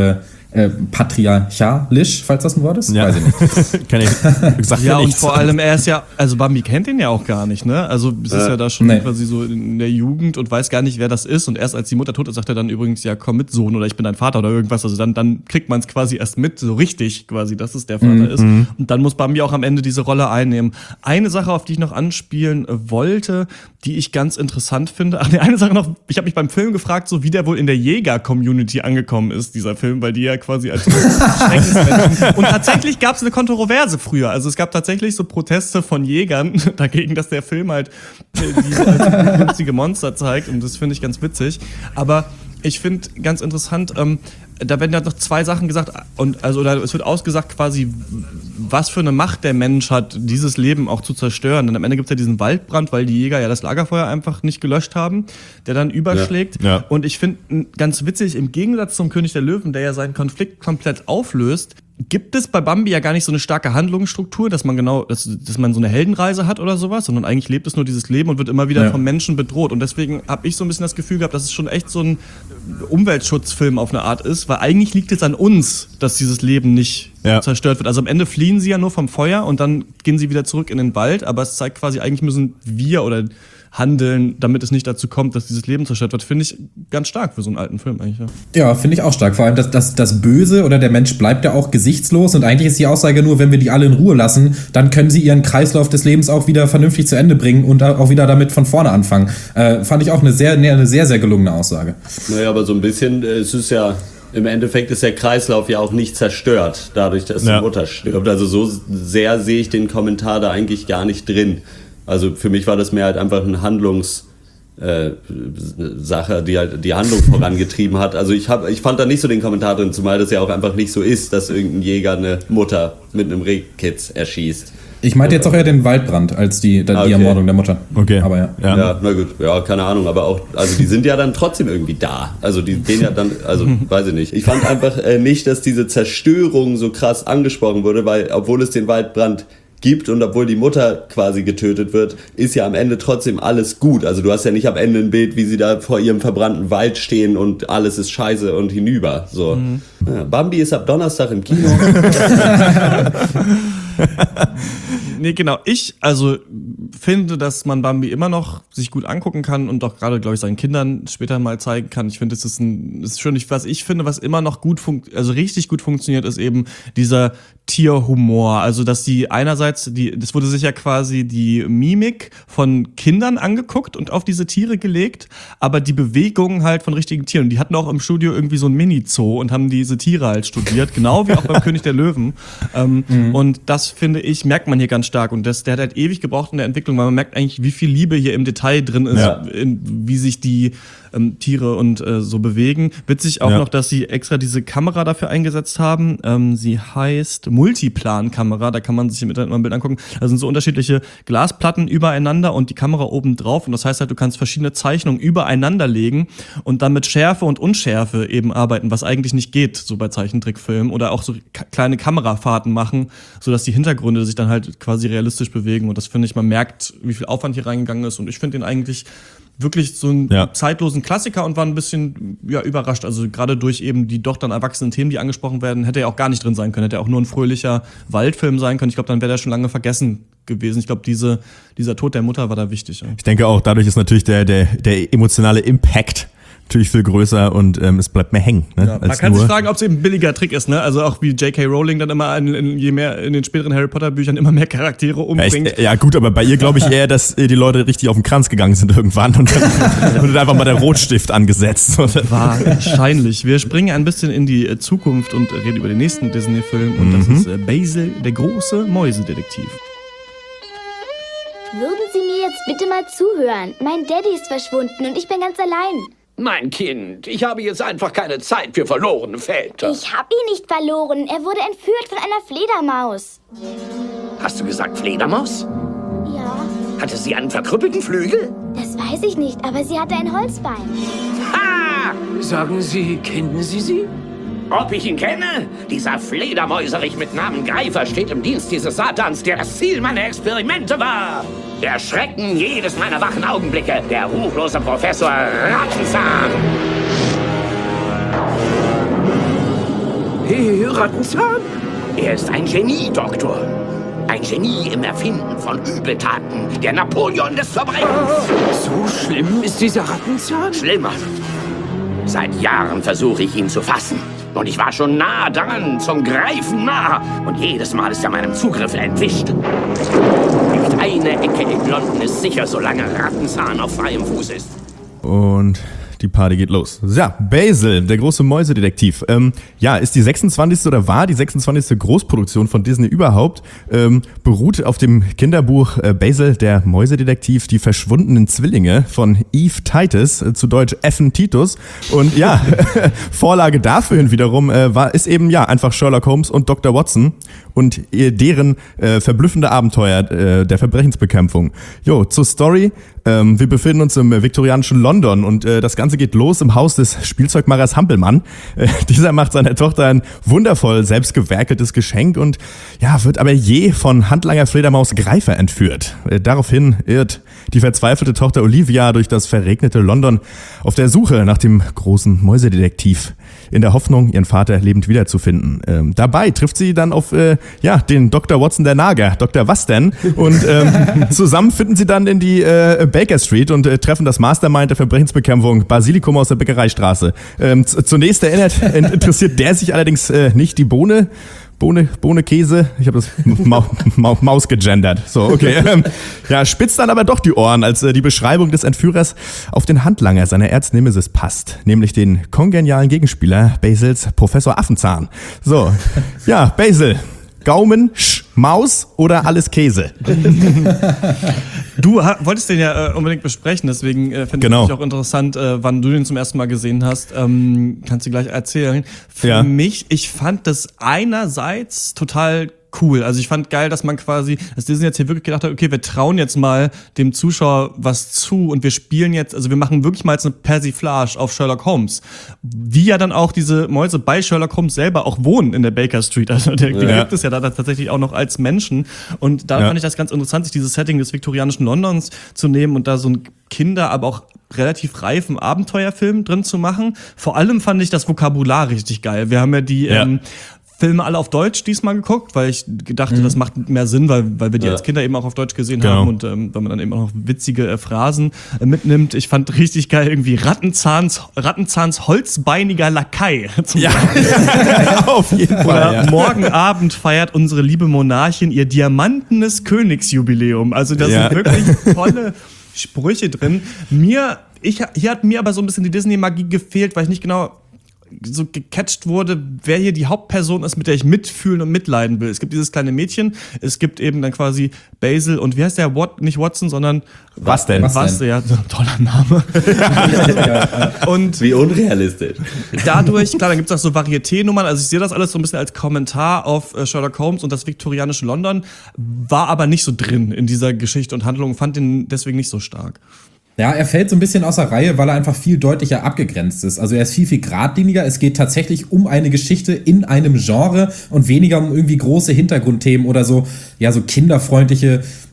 patriarchalisch, falls das ein Wort ist? Ja. Weiß ich nicht. Kann ich gesagt ja, und vor allem, er ist ja, also Bambi kennt ihn ja auch gar nicht, ne? Also es ist ja da schon quasi so in der Jugend und weiß gar nicht, wer das ist. Und erst als die Mutter tot ist, sagt er dann übrigens, ja, komm mit, Sohn, oder ich bin dein Vater oder irgendwas. Also dann kriegt man es quasi erst mit, so richtig quasi, dass es der Vater ist. Und dann muss Bambi auch am Ende diese Rolle einnehmen. Eine Sache, auf die ich noch anspielen wollte, die ich ganz interessant finde. Ach nee, eine Sache noch, ich habe mich beim Film gefragt, so wie der wohl in der Jäger-Community angekommen ist, dieser Film, weil die ja quasi als Schreckensmenschen. Und tatsächlich gab es eine Kontroverse früher. Also es gab tatsächlich so Proteste von Jägern dagegen, dass der Film halt diese als günstige Monster zeigt. Und das finde ich ganz witzig. Aber ich finde ganz interessant, da werden ja noch zwei Sachen gesagt, es wird ausgesagt quasi, was für eine Macht der Mensch hat, dieses Leben auch zu zerstören. Denn am Ende gibt es ja diesen Waldbrand, weil die Jäger ja das Lagerfeuer einfach nicht gelöscht haben, der dann überschlägt. Ja. Und ich finde ganz witzig, im Gegensatz zum König der Löwen, der ja seinen Konflikt komplett auflöst, gibt es bei Bambi ja gar nicht so eine starke Handlungsstruktur, dass man dass man so eine Heldenreise hat oder sowas, sondern eigentlich lebt es nur dieses Leben und wird immer wieder vom Menschen bedroht. Und deswegen habe ich so ein bisschen das Gefühl gehabt, dass es schon echt so ein Umweltschutzfilm auf eine Art ist, weil eigentlich liegt es an uns, dass dieses Leben nicht zerstört wird. Also am Ende fliehen sie ja nur vom Feuer und dann gehen sie wieder zurück in den Wald, aber es zeigt quasi, eigentlich müssen wir oder handeln, damit es nicht dazu kommt, dass dieses Leben zerstört wird, finde ich ganz stark für so einen alten Film eigentlich. Ja, finde ich auch stark. Vor allem das Böse oder der Mensch bleibt ja auch gesichtslos und eigentlich ist die Aussage nur, wenn wir die alle in Ruhe lassen, dann können sie ihren Kreislauf des Lebens auch wieder vernünftig zu Ende bringen und auch wieder damit von vorne anfangen. Fand ich auch eine sehr, sehr gelungene Aussage. Naja, aber so ein bisschen, es ist ja, im Endeffekt ist der Kreislauf ja auch nicht zerstört, dadurch, dass die Mutter stirbt. Also so sehr sehe ich den Kommentar da eigentlich gar nicht drin. Also für mich war das mehr halt einfach eine Handlungssache, die halt die Handlung vorangetrieben hat. Also ich fand da nicht so den Kommentar drin, zumal das ja auch einfach nicht so ist, dass irgendein Jäger eine Mutter mit einem Rehkitz erschießt. Ich meinte jetzt auch eher den Waldbrand als die Ermordung der Mutter. Okay. Aber ja, na gut, ja, keine Ahnung, aber auch, also die sind ja dann trotzdem irgendwie da. Also die gehen ja dann, also weiß ich nicht. Ich fand einfach nicht, dass diese Zerstörung so krass angesprochen wurde, weil obwohl es den Waldbrand gibt und obwohl die Mutter quasi getötet wird, ist ja am Ende trotzdem alles gut. Also du hast ja nicht am Ende ein Bild, wie sie da vor ihrem verbrannten Wald stehen und alles ist scheiße und hinüber. So. Ja, Bambi ist ab Donnerstag im Kino. Nee, genau. Ich finde, dass man Bambi immer noch sich gut angucken kann und auch gerade, glaube ich, seinen Kindern später mal zeigen kann. Ich finde, es ist schön. Was ich finde, was immer noch richtig gut funktioniert, ist eben dieser Tierhumor. Also, dass die einerseits, das wurde sich ja quasi die Mimik von Kindern angeguckt und auf diese Tiere gelegt, aber die Bewegungen halt von richtigen Tieren. Und die hatten auch im Studio irgendwie so ein Mini-Zoo und haben diese Tiere halt studiert, genau wie auch beim König der Löwen. Und das, finde ich, merkt man hier ganz stark. Und der hat halt ewig gebraucht in der Entwicklung, weil man merkt eigentlich, wie viel Liebe hier im Detail drin ist, wie sich die Tiere und so bewegen. Witzig auch noch, dass sie extra diese Kamera dafür eingesetzt haben. Sie heißt Multiplan-Kamera, da kann man sich im Internet mal ein Bild angucken. Da sind so unterschiedliche Glasplatten übereinander und die Kamera oben drauf. Und das heißt halt, du kannst verschiedene Zeichnungen übereinander legen und dann mit Schärfe und Unschärfe eben arbeiten, was eigentlich nicht geht, so bei Zeichentrickfilmen. Oder auch so kleine Kamerafahrten machen, sodass die Hintergründe sich dann halt quasi realistisch bewegen. Und das finde ich, man merkt, wie viel Aufwand hier reingegangen ist. Und ich finde den eigentlich wirklich so einen zeitlosen Klassiker und war ein bisschen überrascht. Also gerade durch eben die doch dann erwachsenen Themen, die angesprochen werden, hätte er auch gar nicht drin sein können. Hätte er auch nur ein fröhlicher Waldfilm sein können. Ich glaube, dann wäre der schon lange vergessen gewesen. Ich glaube, dieser Tod der Mutter war da wichtig. Ja. Ich denke auch, dadurch ist natürlich der emotionale Impact natürlich viel größer und es bleibt mehr hängen. Ne, ja, man kann sich fragen, ob es eben ein billiger Trick ist, ne? Also auch wie J.K. Rowling dann immer je mehr in den späteren Harry Potter Büchern immer mehr Charaktere umbringt. Ja gut, aber bei ihr glaube ich eher, dass die Leute richtig auf den Kranz gegangen sind irgendwann und dann wird einfach mal der Rotstift angesetzt. Wahrscheinlich. Wir springen ein bisschen in die Zukunft und reden über den nächsten Disney-Film und das ist Basil, der große Mäusedetektiv. Würden Sie mir jetzt bitte mal zuhören? Mein Daddy ist verschwunden und ich bin ganz allein. Mein Kind, ich habe jetzt einfach keine Zeit für verlorene Väter. Ich habe ihn nicht verloren. Er wurde entführt von einer Fledermaus. Hast du gesagt Fledermaus? Ja. Hatte sie einen verkrüppelten Flügel? Das weiß ich nicht, aber sie hatte ein Holzbein. Ha! Sagen Sie, kennen Sie sie? Ob ich ihn kenne? Dieser Fledermäuserich mit Namen Greifer steht im Dienst dieses Satans, der das Ziel meiner Experimente war. Der Schrecken jedes meiner wachen Augenblicke, der ruchlose Professor Rattenzahn. Hey, Rattenzahn? Er ist ein Genie-Doktor. Ein Genie im Erfinden von Übeltaten. Der Napoleon des Verbrechens. So schlimm ist dieser Rattenzahn? Schlimmer. Seit Jahren versuche ich ihn zu fassen. Und ich war schon nah dran, zum Greifen nah. Und jedes Mal ist er meinem Zugriff entwischt. Nicht eine Ecke in London ist sicher, solange Rattenzahn auf freiem Fuß ist. Und die Party geht los. Ja, Basil, der große Mäusedetektiv. Ist die 26. oder war die 26. Großproduktion von Disney überhaupt. Beruht auf dem Kinderbuch Basil, der Mäusedetektiv, die verschwundenen Zwillinge von Eve Titus, zu Deutsch Effen Titus. Und ja, Vorlage dafür wiederum ist eben einfach Sherlock Holmes und Dr. Watson und deren verblüffende Abenteuer der Verbrechensbekämpfung. Zur Story. Wir befinden uns im viktorianischen London und das Ganze geht los im Haus des Spielzeugmachers Hampelmann. Dieser macht seiner Tochter ein wundervoll selbstgewerkeltes Geschenk und wird aber je von Handlanger Fledermaus Greifer entführt. Daraufhin irrt die verzweifelte Tochter Olivia durch das verregnete London auf der Suche nach dem großen Mäusedetektiv, in der Hoffnung, ihren Vater lebend wiederzufinden. Dabei trifft sie dann auf den Dr. Watson der Nager, Dr. Was denn? Und zusammen finden sie dann in die Baker Street und treffen das Mastermind der Verbrechensbekämpfung, Basilikum aus der Bäckereistraße. Zunächst interessiert der sich allerdings nicht die Bohne, Käse. Ich habe das Maus gegendert. So, okay. Spitzt dann aber doch die Ohren, als die Beschreibung des Entführers auf den Handlanger seiner Erznemesis passt. Nämlich den kongenialen Gegenspieler Basils Professor Affenzahn. So, Basil. Gaumen, Maus oder alles Käse? Du wolltest den ja unbedingt besprechen, deswegen finde ich auch interessant, wann du den zum ersten Mal gesehen hast. Kannst du gleich erzählen. Für mich, ich fand das einerseits total cool. Also ich fand geil, dass Disney jetzt hier wirklich gedacht hat, okay, wir trauen jetzt mal dem Zuschauer was zu und wir spielen jetzt, also wir machen wirklich mal jetzt eine Persiflage auf Sherlock Holmes. Wie ja dann auch diese Mäuse bei Sherlock Holmes selber auch wohnen in der Baker Street. Also die gibt es ja da tatsächlich auch noch als Menschen. Und da fand ich das ganz interessant, sich dieses Setting des viktorianischen Londons zu nehmen und da so ein aber auch relativ reifen Abenteuerfilm drin zu machen. Vor allem fand ich das Vokabular richtig geil. Wir haben ja die Filme alle auf Deutsch diesmal geguckt, weil ich dachte, das macht mehr Sinn, weil wir die als Kinder eben auch auf Deutsch gesehen haben und weil man dann eben auch noch witzige Phrasen mitnimmt. Ich fand richtig geil irgendwie Rattenzahns holzbeiniger Lakai. Auf jeden Fall. Morgen Abend feiert unsere liebe Monarchin ihr diamantenes Königsjubiläum. Also da sind wirklich tolle Sprüche drin. Hier hat mir aber so ein bisschen die Disney-Magie gefehlt, weil ich nicht genau so gecatcht wurde, wer hier die Hauptperson ist, mit der ich mitfühlen und mitleiden will. Es gibt dieses kleine Mädchen, es gibt eben dann quasi Basil und wie heißt der? Nicht Watson, sondern Was denn? Was? Ja, toller Name. Und wie unrealistisch. Dadurch, klar, dann gibt es auch so Varieté-Nummern, also ich sehe das alles so ein bisschen als Kommentar auf Sherlock Holmes und das viktorianische London, war aber nicht so drin in dieser Geschichte und Handlung, fand den deswegen nicht so stark. Ja, er fällt so ein bisschen außer Reihe, weil er einfach viel deutlicher abgegrenzt ist. Also er ist viel geradliniger. Es geht tatsächlich um eine Geschichte in einem Genre und weniger um irgendwie große Hintergrundthemen oder so kinderfreundliche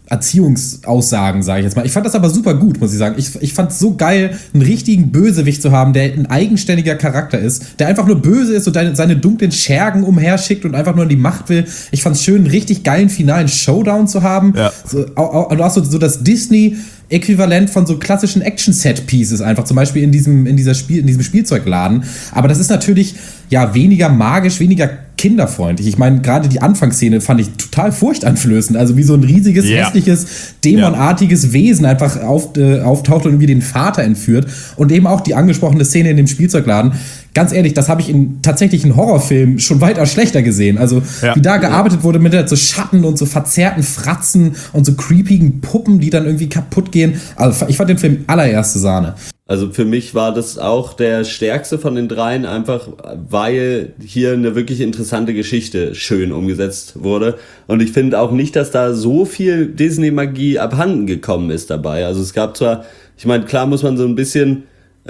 Erziehungsaussagen, sage ich jetzt mal. Ich fand das aber super gut, muss ich sagen. Ich fand es so geil, einen richtigen Bösewicht zu haben, der ein eigenständiger Charakter ist, der einfach nur böse ist und seine dunklen Schergen umherschickt und einfach nur in die Macht will. Ich fand es schön, einen richtig geilen finalen Showdown zu haben. Ja. Du hast so das Disney-Äquivalent von so klassischen Action-Set-Pieces einfach, zum Beispiel in diesem Spielzeugladen. Aber das ist natürlich weniger magisch, weniger kinderfreundlich. Ich meine, gerade die Anfangsszene fand ich total furchteinflößend. Also wie so ein riesiges, hässliches, dämonartiges Wesen einfach auftaucht und irgendwie den Vater entführt. Und eben auch die angesprochene Szene in dem Spielzeugladen. Ganz ehrlich, das habe ich in tatsächlichen Horrorfilmen schon weitaus schlechter gesehen. Also wie da gearbeitet wurde mit so Schatten und so verzerrten Fratzen und so creepigen Puppen, die dann irgendwie kaputt gehen. Also ich fand den Film allererste Sahne. Also für mich war das auch der stärkste von den dreien, einfach weil hier eine wirklich interessante Geschichte schön umgesetzt wurde. Und ich finde auch nicht, dass da so viel Disney-Magie abhanden gekommen ist dabei. Also es gab zwar, ich meine, klar muss man so ein bisschen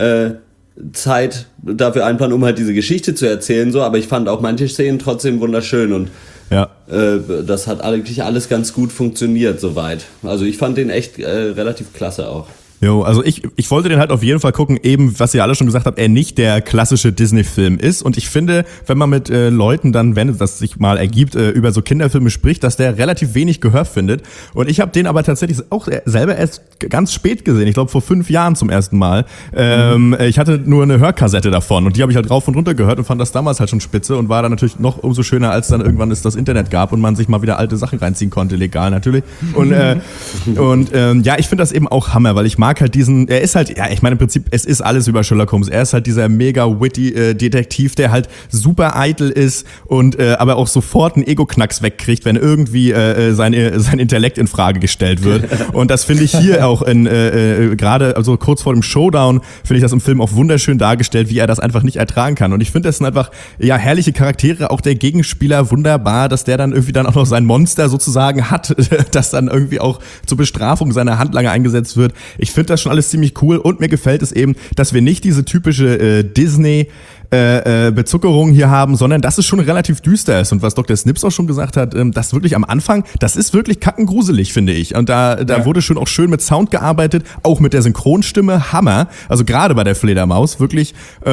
Zeit dafür einplanen, um halt diese Geschichte zu erzählen, so, aber ich fand auch manche Szenen trotzdem wunderschön und das hat eigentlich alles ganz gut funktioniert soweit. Also ich fand den echt relativ klasse auch. Jo, also ich wollte den halt auf jeden Fall gucken, eben, was ihr alle schon gesagt habt, er nicht der klassische Disney-Film ist. Und ich finde, wenn man mit Leuten dann, wenn das sich mal ergibt, über so Kinderfilme spricht, dass der relativ wenig Gehör findet. Und ich habe den aber tatsächlich auch selber erst ganz spät gesehen. Ich glaube, vor 5 Jahren zum ersten Mal. Ich hatte nur eine Hörkassette davon und die habe ich halt rauf und runter gehört und fand das damals halt schon spitze und war dann natürlich noch umso schöner, als dann irgendwann es das Internet gab und man sich mal wieder alte Sachen reinziehen konnte, legal natürlich. Und ich finde das eben auch Hammer, weil ich mag halt er ist halt, ich meine im Prinzip, es ist alles über Sherlock Holmes. Er ist halt dieser mega witty Detektiv, der halt super eitel ist und aber auch sofort einen Ego-Knacks wegkriegt, wenn irgendwie sein Intellekt in Frage gestellt wird. Und das finde ich hier auch gerade also kurz vor dem Showdown, finde ich das im Film auch wunderschön dargestellt, wie er das einfach nicht ertragen kann. Und ich finde, das sind einfach herrliche Charaktere, auch der Gegenspieler wunderbar, dass der dann irgendwie dann auch noch sein Monster sozusagen hat, das dann irgendwie auch zur Bestrafung seiner Handlanger eingesetzt wird. Ich finde das schon alles ziemlich cool und mir gefällt es eben, dass wir nicht diese typische Disney Bezuckerung hier haben, sondern dass es schon relativ düster ist. Und was Dr. Snips auch schon gesagt hat, das wirklich am Anfang, das ist wirklich kackengruselig, finde ich. Und da wurde schon auch schön mit Sound gearbeitet, auch mit der Synchronstimme, Hammer. Also gerade bei der Fledermaus, wirklich.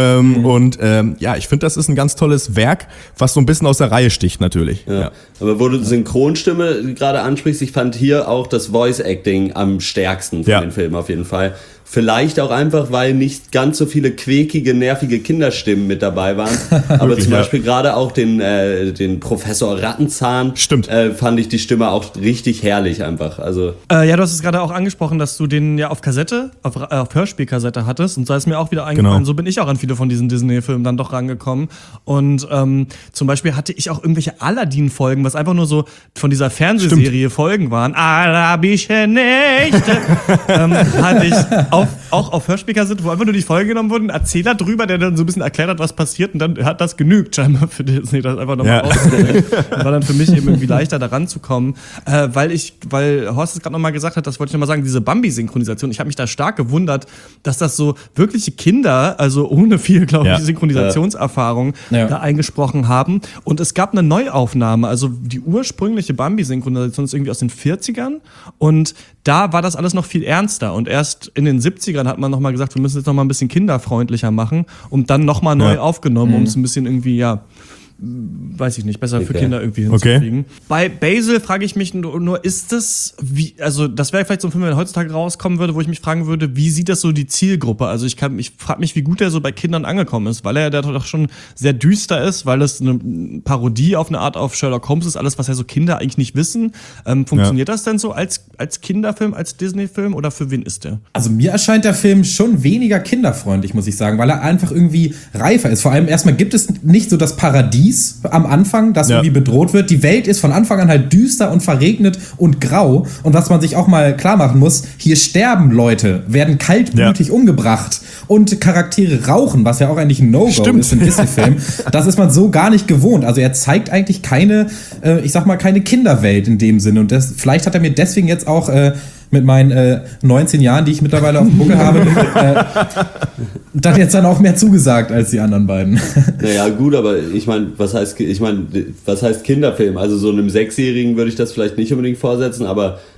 Ich finde, das ist ein ganz tolles Werk, was so ein bisschen aus der Reihe sticht natürlich. Ja. Aber wo du Synchronstimme gerade ansprichst, ich fand hier auch das Voice-Acting am stärksten von den Filmen auf jeden Fall. Vielleicht auch einfach, weil nicht ganz so viele quäkige, nervige Kinderstimmen mit dabei waren. Aber wirklich, zum Beispiel gerade auch den Professor Rattenzahn fand ich die Stimme auch richtig herrlich einfach. Also du hast es gerade auch angesprochen, dass du den auf Kassette, auf Hörspielkassette hattest. Und da ist mir auch wieder eingefallen, so bin ich auch an viele von diesen Disney-Filmen dann doch rangekommen. Und zum Beispiel hatte ich auch irgendwelche Aladdin-Folgen, was einfach nur so von dieser Fernsehserie Folgen waren. Arabische Nächte hatte ich auch auf Hörspielkassette, wo einfach nur die Folge genommen wurde, ein Erzähler drüber, der dann so ein bisschen erklärt hat, was passiert, und dann hat das genügt scheinbar für Disney, das einfach nochmal auszubringen. War dann für mich eben irgendwie leichter, da ranzukommen, weil Horst es gerade nochmal gesagt hat, das wollte ich nochmal sagen, diese Bambi-Synchronisation, ich habe mich da stark gewundert, dass das so wirkliche Kinder, also ohne viel, glaube ich, Synchronisationserfahrung da eingesprochen haben, und es gab eine Neuaufnahme, also die ursprüngliche Bambi-Synchronisation ist irgendwie aus den 40ern, und da war das alles noch viel ernster, und erst in den 70ern hat man nochmal gesagt, wir müssen jetzt nochmal ein bisschen kinderfreundlicher machen, und dann nochmal neu aufgenommen, um es ein bisschen irgendwie, weiß ich nicht, besser für Kinder irgendwie hinzukriegen. Bei Basil frage ich mich nur, ist das, also das wäre vielleicht so ein Film, wenn er heutzutage rauskommen würde, wo ich mich fragen würde, wie sieht das so die Zielgruppe? Also ich frage mich, wie gut der so bei Kindern angekommen ist, weil er da doch schon sehr düster ist, weil es eine Parodie auf eine Art auf Sherlock Holmes ist, alles, was ja so Kinder eigentlich nicht wissen. Funktioniert das denn so als Kinderfilm, als Disney-Film, oder für wen ist der? Also mir erscheint der Film schon weniger kinderfreundlich, muss ich sagen, weil er einfach irgendwie reifer ist. Vor allem erstmal gibt es nicht so das Paradies am Anfang, das irgendwie bedroht wird. Die Welt ist von Anfang an halt düster und verregnet und grau. Und was man sich auch mal klar machen muss, hier sterben Leute, werden kaltblütig umgebracht und Charaktere rauchen, was ja auch eigentlich ein No-Go ist im Disney-Film. Das ist man so gar nicht gewohnt. Also er zeigt eigentlich keine, keine Kinderwelt in dem Sinne. Und vielleicht hat er mir deswegen jetzt auch mit meinen 19 Jahren, die ich mittlerweile auf dem Buckel habe, dann auch mehr zugesagt als die anderen beiden. Naja, gut, aber ich meine, was heißt Kinderfilm? Also so einem 6-Jährigen würde ich das vielleicht nicht unbedingt vorsetzen, aber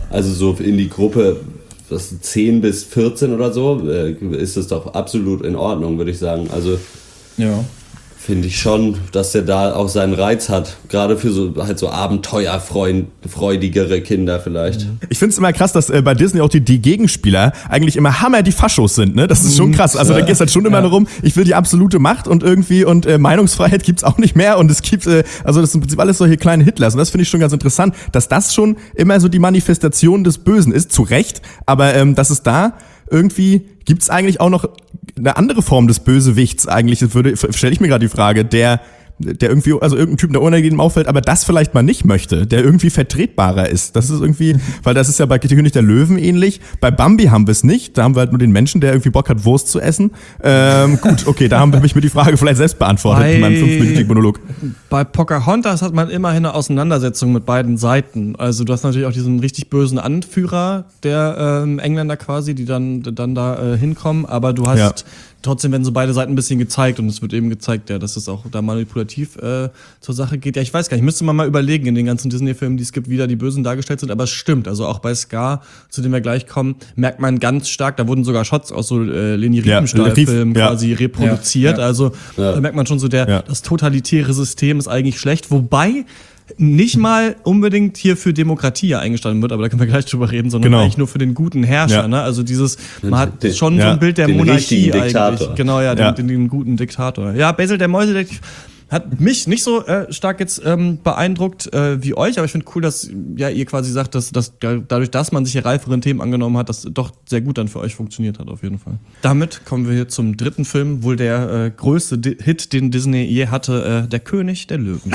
Also so in die Gruppe 10 bis 14 oder so ist es doch absolut in Ordnung, würde ich sagen. Also ja. Finde ich schon, dass der da auch seinen Reiz hat. Gerade für so abenteuerfreudigere Kinder vielleicht. Ich finde es immer krass, dass bei Disney auch die Gegenspieler eigentlich immer Hammer die Faschos sind, ne? Das ist schon krass. Also da geht es halt schon immer darum, ich will die absolute Macht und Meinungsfreiheit gibt's auch nicht mehr und es gibt, also das sind im Prinzip alles solche kleinen Hitlers und das finde ich schon ganz interessant, dass das schon immer so die Manifestation des Bösen ist, zu Recht, aber dass es da irgendwie gibt's eigentlich auch noch eine andere Form des Bösewichts eigentlich, stelle ich mir gerade die Frage, der irgendwie, also irgendein Typ, der unangenehm auffällt, aber das vielleicht mal nicht möchte, der irgendwie vertretbarer ist. Das ist irgendwie, weil das ist ja bei König der Löwen ähnlich. Bei Bambi haben wir es nicht. Da haben wir halt nur den Menschen, der irgendwie Bock hat, Wurst zu essen. Gut, okay, da habe ich mir die Frage vielleicht selbst beantwortet in meinem 5-minütigen Monolog. Bei Pocahontas hat man immerhin eine Auseinandersetzung mit beiden Seiten. Also du hast natürlich auch diesen richtig bösen Anführer der Engländer quasi, die dann da hinkommen, aber du hast trotzdem werden so beide Seiten ein bisschen gezeigt und es wird eben gezeigt, ja, dass es auch da manipulativ zur Sache geht. Ja, ich weiß gar nicht, müsste man mal überlegen in den ganzen Disney-Filmen, die es gibt, wie da die Bösen dargestellt sind, aber es stimmt, also auch bei Scar, zu dem wir gleich kommen, merkt man ganz stark, da wurden sogar Shots aus so Leni Riefenstahl-Filmen quasi reproduziert, also da merkt man schon so, das totalitäre System ist eigentlich schlecht, wobei nicht mal unbedingt hier für Demokratie eingestanden wird, aber da können wir gleich drüber reden, sondern eigentlich nur für den guten Herrscher. Ne? Also man hat schon so ein Bild der Monarchie eigentlich. Diktator. Genau, den guten Diktator. Ja, Basil der Mäusedetektiv hat mich nicht so stark jetzt beeindruckt wie euch, aber ich finde cool, dass ihr quasi sagt, dass dadurch, dass man sich hier reiferen Themen angenommen hat, das doch sehr gut dann für euch funktioniert hat auf jeden Fall. Damit kommen wir hier zum dritten Film, wohl der größte Hit, den Disney je hatte, Der König der Löwen.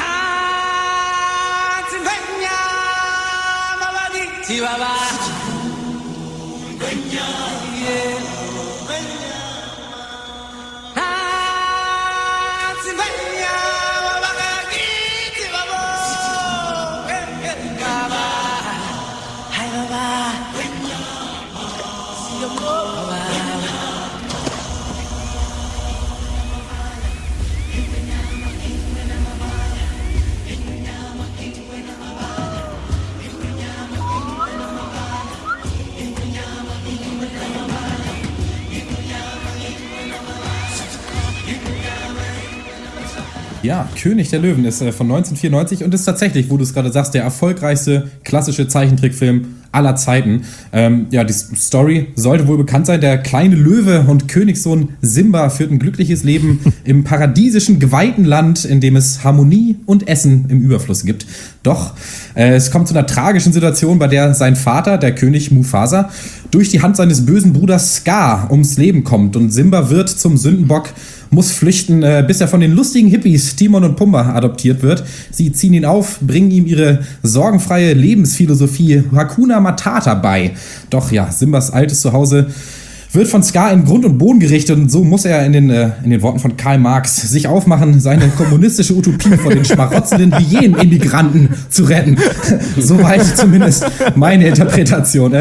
Ja, König der Löwen ist von 1994 und ist tatsächlich, wo du es gerade sagst, der erfolgreichste klassische Zeichentrickfilm aller Zeiten. Die Story sollte wohl bekannt sein. Der kleine Löwe und Königssohn Simba führt ein glückliches Leben im paradiesischen, geweihten Land, in dem es Harmonie und Essen im Überfluss gibt. Doch es kommt zu einer tragischen Situation, bei der sein Vater, der König Mufasa, durch die Hand seines bösen Bruders Scar ums Leben kommt und Simba wird zum Sündenbock, muss flüchten, bis er von den lustigen Hippies Timon und Pumba adoptiert wird. Sie ziehen ihn auf, bringen ihm ihre sorgenfreie Lebensphilosophie Hakuna Matata bei. Doch ja, Simbas altes Zuhause wird von Scar in Grund und Boden gerichtet und so muss er in den Worten von Karl Marx sich aufmachen, seine kommunistische Utopie vor den schmarotzenden Hyänen-Immigranten zu retten. Soweit zumindest meine Interpretation.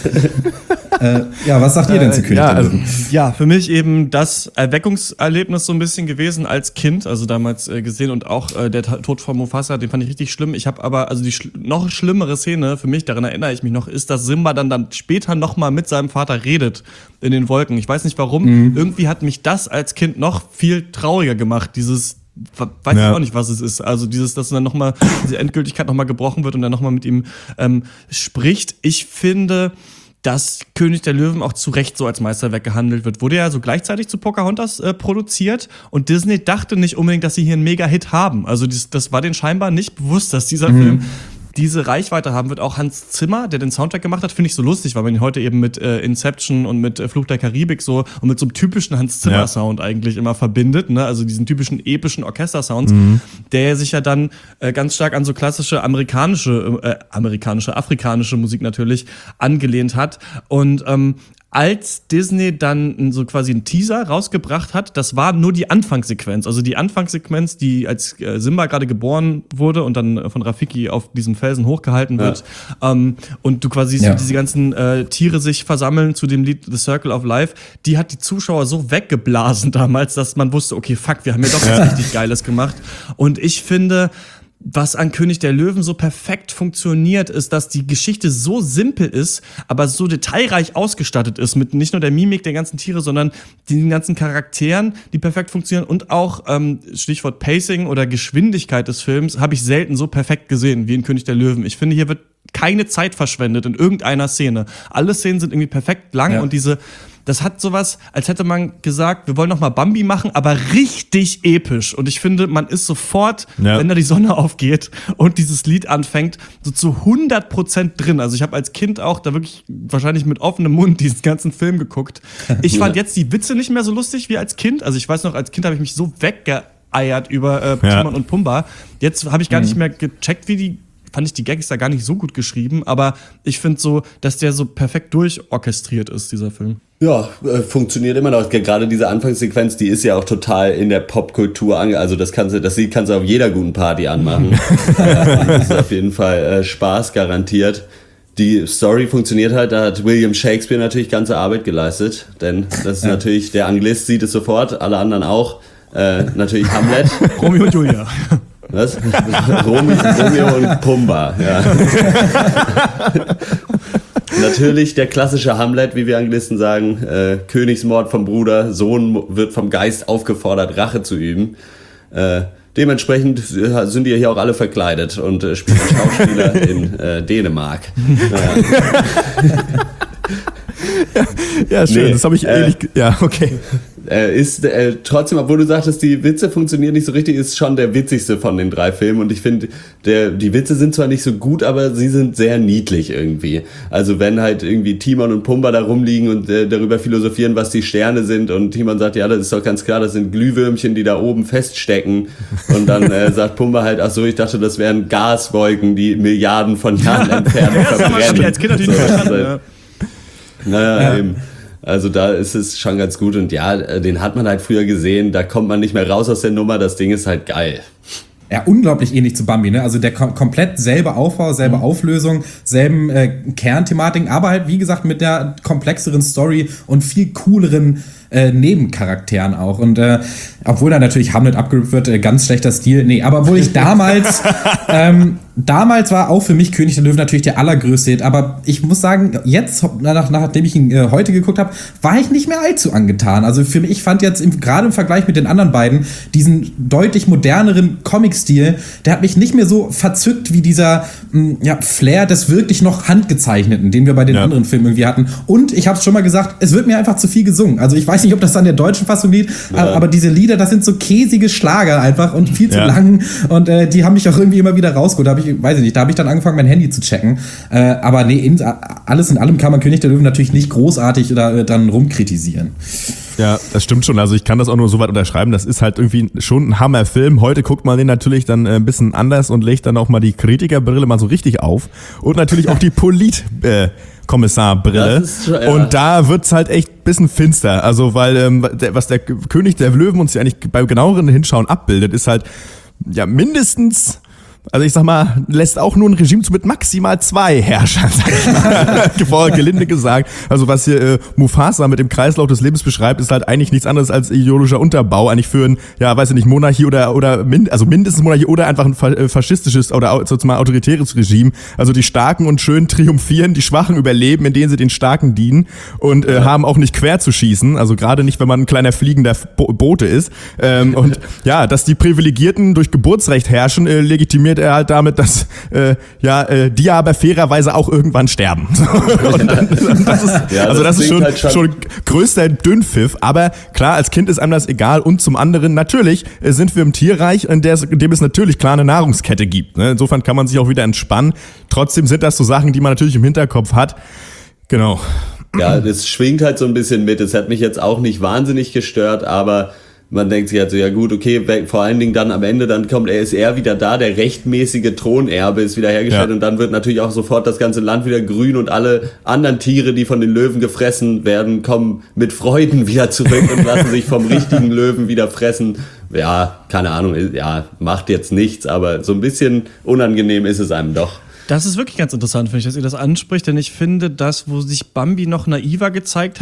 Was sagt ihr denn zu König der Löwen? Ja, für mich eben das Erweckungserlebnis so ein bisschen gewesen als Kind, also damals gesehen und auch der Tod von Mufasa, den fand ich richtig schlimm. Ich habe aber, also die noch schlimmere Szene für mich, daran erinnere ich mich noch, ist, dass Simba dann später nochmal mit seinem Vater redet in den Wolken. Ich weiß nicht warum, irgendwie hat mich das als Kind noch viel trauriger gemacht, weiß ich auch nicht, was es ist. Also dass dann nochmal diese Endgültigkeit nochmal gebrochen wird und dann nochmal mit ihm spricht. Ich finde, dass König der Löwen auch zu Recht so als Meisterwerk gehandelt wird. Wurde ja so gleichzeitig zu Pocahontas produziert und Disney dachte nicht unbedingt, dass sie hier einen Mega-Hit haben. Also das war denen scheinbar nicht bewusst, dass dieser Film diese Reichweite haben wird. Auch Hans Zimmer, der den Soundtrack gemacht hat, finde ich so lustig, weil man ihn heute eben mit Inception und mit Fluch der Karibik so und mit so einem typischen Hans Zimmer Sound eigentlich immer verbindet, ne? Also diesen typischen epischen Orchestersounds, der sich ja dann ganz stark an so klassische afrikanische Musik natürlich angelehnt hat und als Disney dann so quasi einen Teaser rausgebracht hat, das war nur die Anfangssequenz. Also die Anfangssequenz, die als Simba gerade geboren wurde und dann von Rafiki auf diesem Felsen hochgehalten wird. Und du quasi siehst, wie diese ganzen Tiere sich versammeln zu dem Lied The Circle of Life. Die hat die Zuschauer so weggeblasen damals, dass man wusste, okay, fuck, wir haben ja doch was richtig Geiles gemacht. Und ich finde, was an König der Löwen so perfekt funktioniert, ist, dass die Geschichte so simpel ist, aber so detailreich ausgestattet ist, mit nicht nur der Mimik der ganzen Tiere, sondern den ganzen Charakteren, die perfekt funktionieren und auch, Stichwort Pacing oder Geschwindigkeit des Films, habe ich selten so perfekt gesehen wie in König der Löwen. Ich finde, hier wird keine Zeit verschwendet in irgendeiner Szene. Alle Szenen sind irgendwie perfekt lang und das hat sowas, als hätte man gesagt, wir wollen noch mal Bambi machen, aber richtig episch. Und ich finde, man ist sofort, wenn da die Sonne aufgeht und dieses Lied anfängt, so zu 100% drin. Also ich habe als Kind auch da wirklich wahrscheinlich mit offenem Mund diesen ganzen Film geguckt. Ich fand jetzt die Witze nicht mehr so lustig wie als Kind. Also ich weiß noch, als Kind habe ich mich so weggeeiert über Timon und Pumba. Jetzt habe ich gar nicht mehr gecheckt, fand ich die Gags da gar nicht so gut geschrieben, aber ich finde so, dass der so perfekt durchorchestriert ist, dieser Film. Ja, funktioniert immer noch. Gerade diese Anfangssequenz, die ist ja auch total in der Popkultur also das Lied kannst du auf jeder guten Party anmachen. Das ist auf jeden Fall Spaß garantiert. Die Story funktioniert halt, da hat William Shakespeare natürlich ganze Arbeit geleistet, denn das ist natürlich, der Anglist sieht es sofort, alle anderen auch. Natürlich Hamlet. Romeo und Julia. Was? Romeo und Pumba, ja. Natürlich der klassische Hamlet, wie wir Anglisten sagen. Königsmord vom Bruder, Sohn wird vom Geist aufgefordert, Rache zu üben. Dementsprechend sind die hier auch alle verkleidet und spielen Schauspieler in Dänemark. Ja, schön, das habe ich ähnlich. Ja, okay. Ist trotzdem, obwohl du sagtest, die Witze funktionieren nicht so richtig, ist schon der witzigste von den 3 Filmen. Und ich finde, die Witze sind zwar nicht so gut, aber sie sind sehr niedlich irgendwie. Also wenn halt irgendwie Timon und Pumba da rumliegen und darüber philosophieren, was die Sterne sind, und Timon sagt, ja, das ist doch ganz klar, das sind Glühwürmchen, die da oben feststecken. Und dann sagt Pumba halt, ach so, ich dachte, das wären Gaswolken, die Milliarden von Jahren entfernt verbrennen. Als Kind natürlich nicht verstanden, Naja, eben. Also da ist es schon ganz gut und ja, den hat man halt früher gesehen, da kommt man nicht mehr raus aus der Nummer, das Ding ist halt geil. Ja, unglaublich ähnlich zu Bambi, ne? Also der komplett selbe Aufbau, selbe Auflösung, selben Kernthematiken, aber halt, wie gesagt, mit der komplexeren Story und viel cooleren Nebencharakteren auch. Und obwohl da natürlich Hamlet abgerippt wird, ganz schlechter Stil. Nee, aber obwohl ich damals war auch für mich König der Löwen natürlich der allergrößte Hit. Aber ich muss sagen, jetzt, nachdem ich ihn heute geguckt habe, war ich nicht mehr allzu angetan. Also für mich, ich fand jetzt gerade im Vergleich mit den anderen beiden diesen deutlich moderneren Comic-Stil, der hat mich nicht mehr so verzückt wie dieser Flair des wirklich noch Handgezeichneten, den wir bei den anderen Filmen irgendwie hatten. Und ich habe es schon mal gesagt, es wird mir einfach zu viel gesungen. Also ich weiß nicht, ob das an der deutschen Fassung liegt, aber diese Lieder, das sind so käsige Schlager einfach und viel zu lang. Und die haben mich auch irgendwie immer wieder rausgeholt. Da habe ich dann angefangen, mein Handy zu checken. Aber nee, alles in allem kann man König der Löwen natürlich nicht großartig oder dann rumkritisieren. Ja, das stimmt schon. Also ich kann das auch nur so weit unterschreiben. Das ist halt irgendwie schon ein Hammerfilm. Heute guckt man den natürlich dann ein bisschen anders und legt dann auch mal die Kritikerbrille mal so richtig auf. Und natürlich auch die Politkommissarbrille. Und da wird's halt echt ein bisschen finster. Also weil was der König der Löwen uns ja eigentlich bei genaueren Hinschauen abbildet, ist halt ja mindestens... Also ich sag mal, lässt auch nur ein Regime zu mit maximal 2 Herrschern, sag ich mal, gelinde gesagt. Also was hier Mufasa mit dem Kreislauf des Lebens beschreibt, ist halt eigentlich nichts anderes als ideologischer Unterbau, eigentlich für ein, ja, weiß ich nicht, Monarchie oder mindestens Monarchie oder einfach ein faschistisches oder sozusagen autoritäres Regime. Also die Starken und Schönen triumphieren, die Schwachen überleben, indem sie den Starken dienen und haben auch nicht quer zu schießen, also gerade nicht, wenn man ein kleiner fliegender Bote ist. Und ja, dass die Privilegierten durch Geburtsrecht herrschen, legitimiert er halt damit, dass die aber fairerweise auch irgendwann sterben. Das ist schon größter Dünnpfiff, aber klar, als Kind ist einem das egal und zum anderen natürlich sind wir im Tierreich, in dem es natürlich klar eine Nahrungskette gibt. Ne? Insofern kann man sich auch wieder entspannen. Trotzdem sind das so Sachen, die man natürlich im Hinterkopf hat. Genau. Ja, das schwingt halt so ein bisschen mit. Es hat mich jetzt auch nicht wahnsinnig gestört, aber man denkt sich halt so, ja gut, okay, vor allen Dingen dann am Ende, dann ist er wieder da, der rechtmäßige Thronerbe ist wieder hergestellt und dann wird natürlich auch sofort das ganze Land wieder grün und alle anderen Tiere, die von den Löwen gefressen werden, kommen mit Freuden wieder zurück und lassen sich vom richtigen Löwen wieder fressen. Ja, keine Ahnung, ja, macht jetzt nichts, aber so ein bisschen unangenehm ist es einem doch. Das ist wirklich ganz interessant, finde ich, dass ihr das anspricht, denn ich finde, das, wo sich Bambi noch naiver gezeigt hat, wird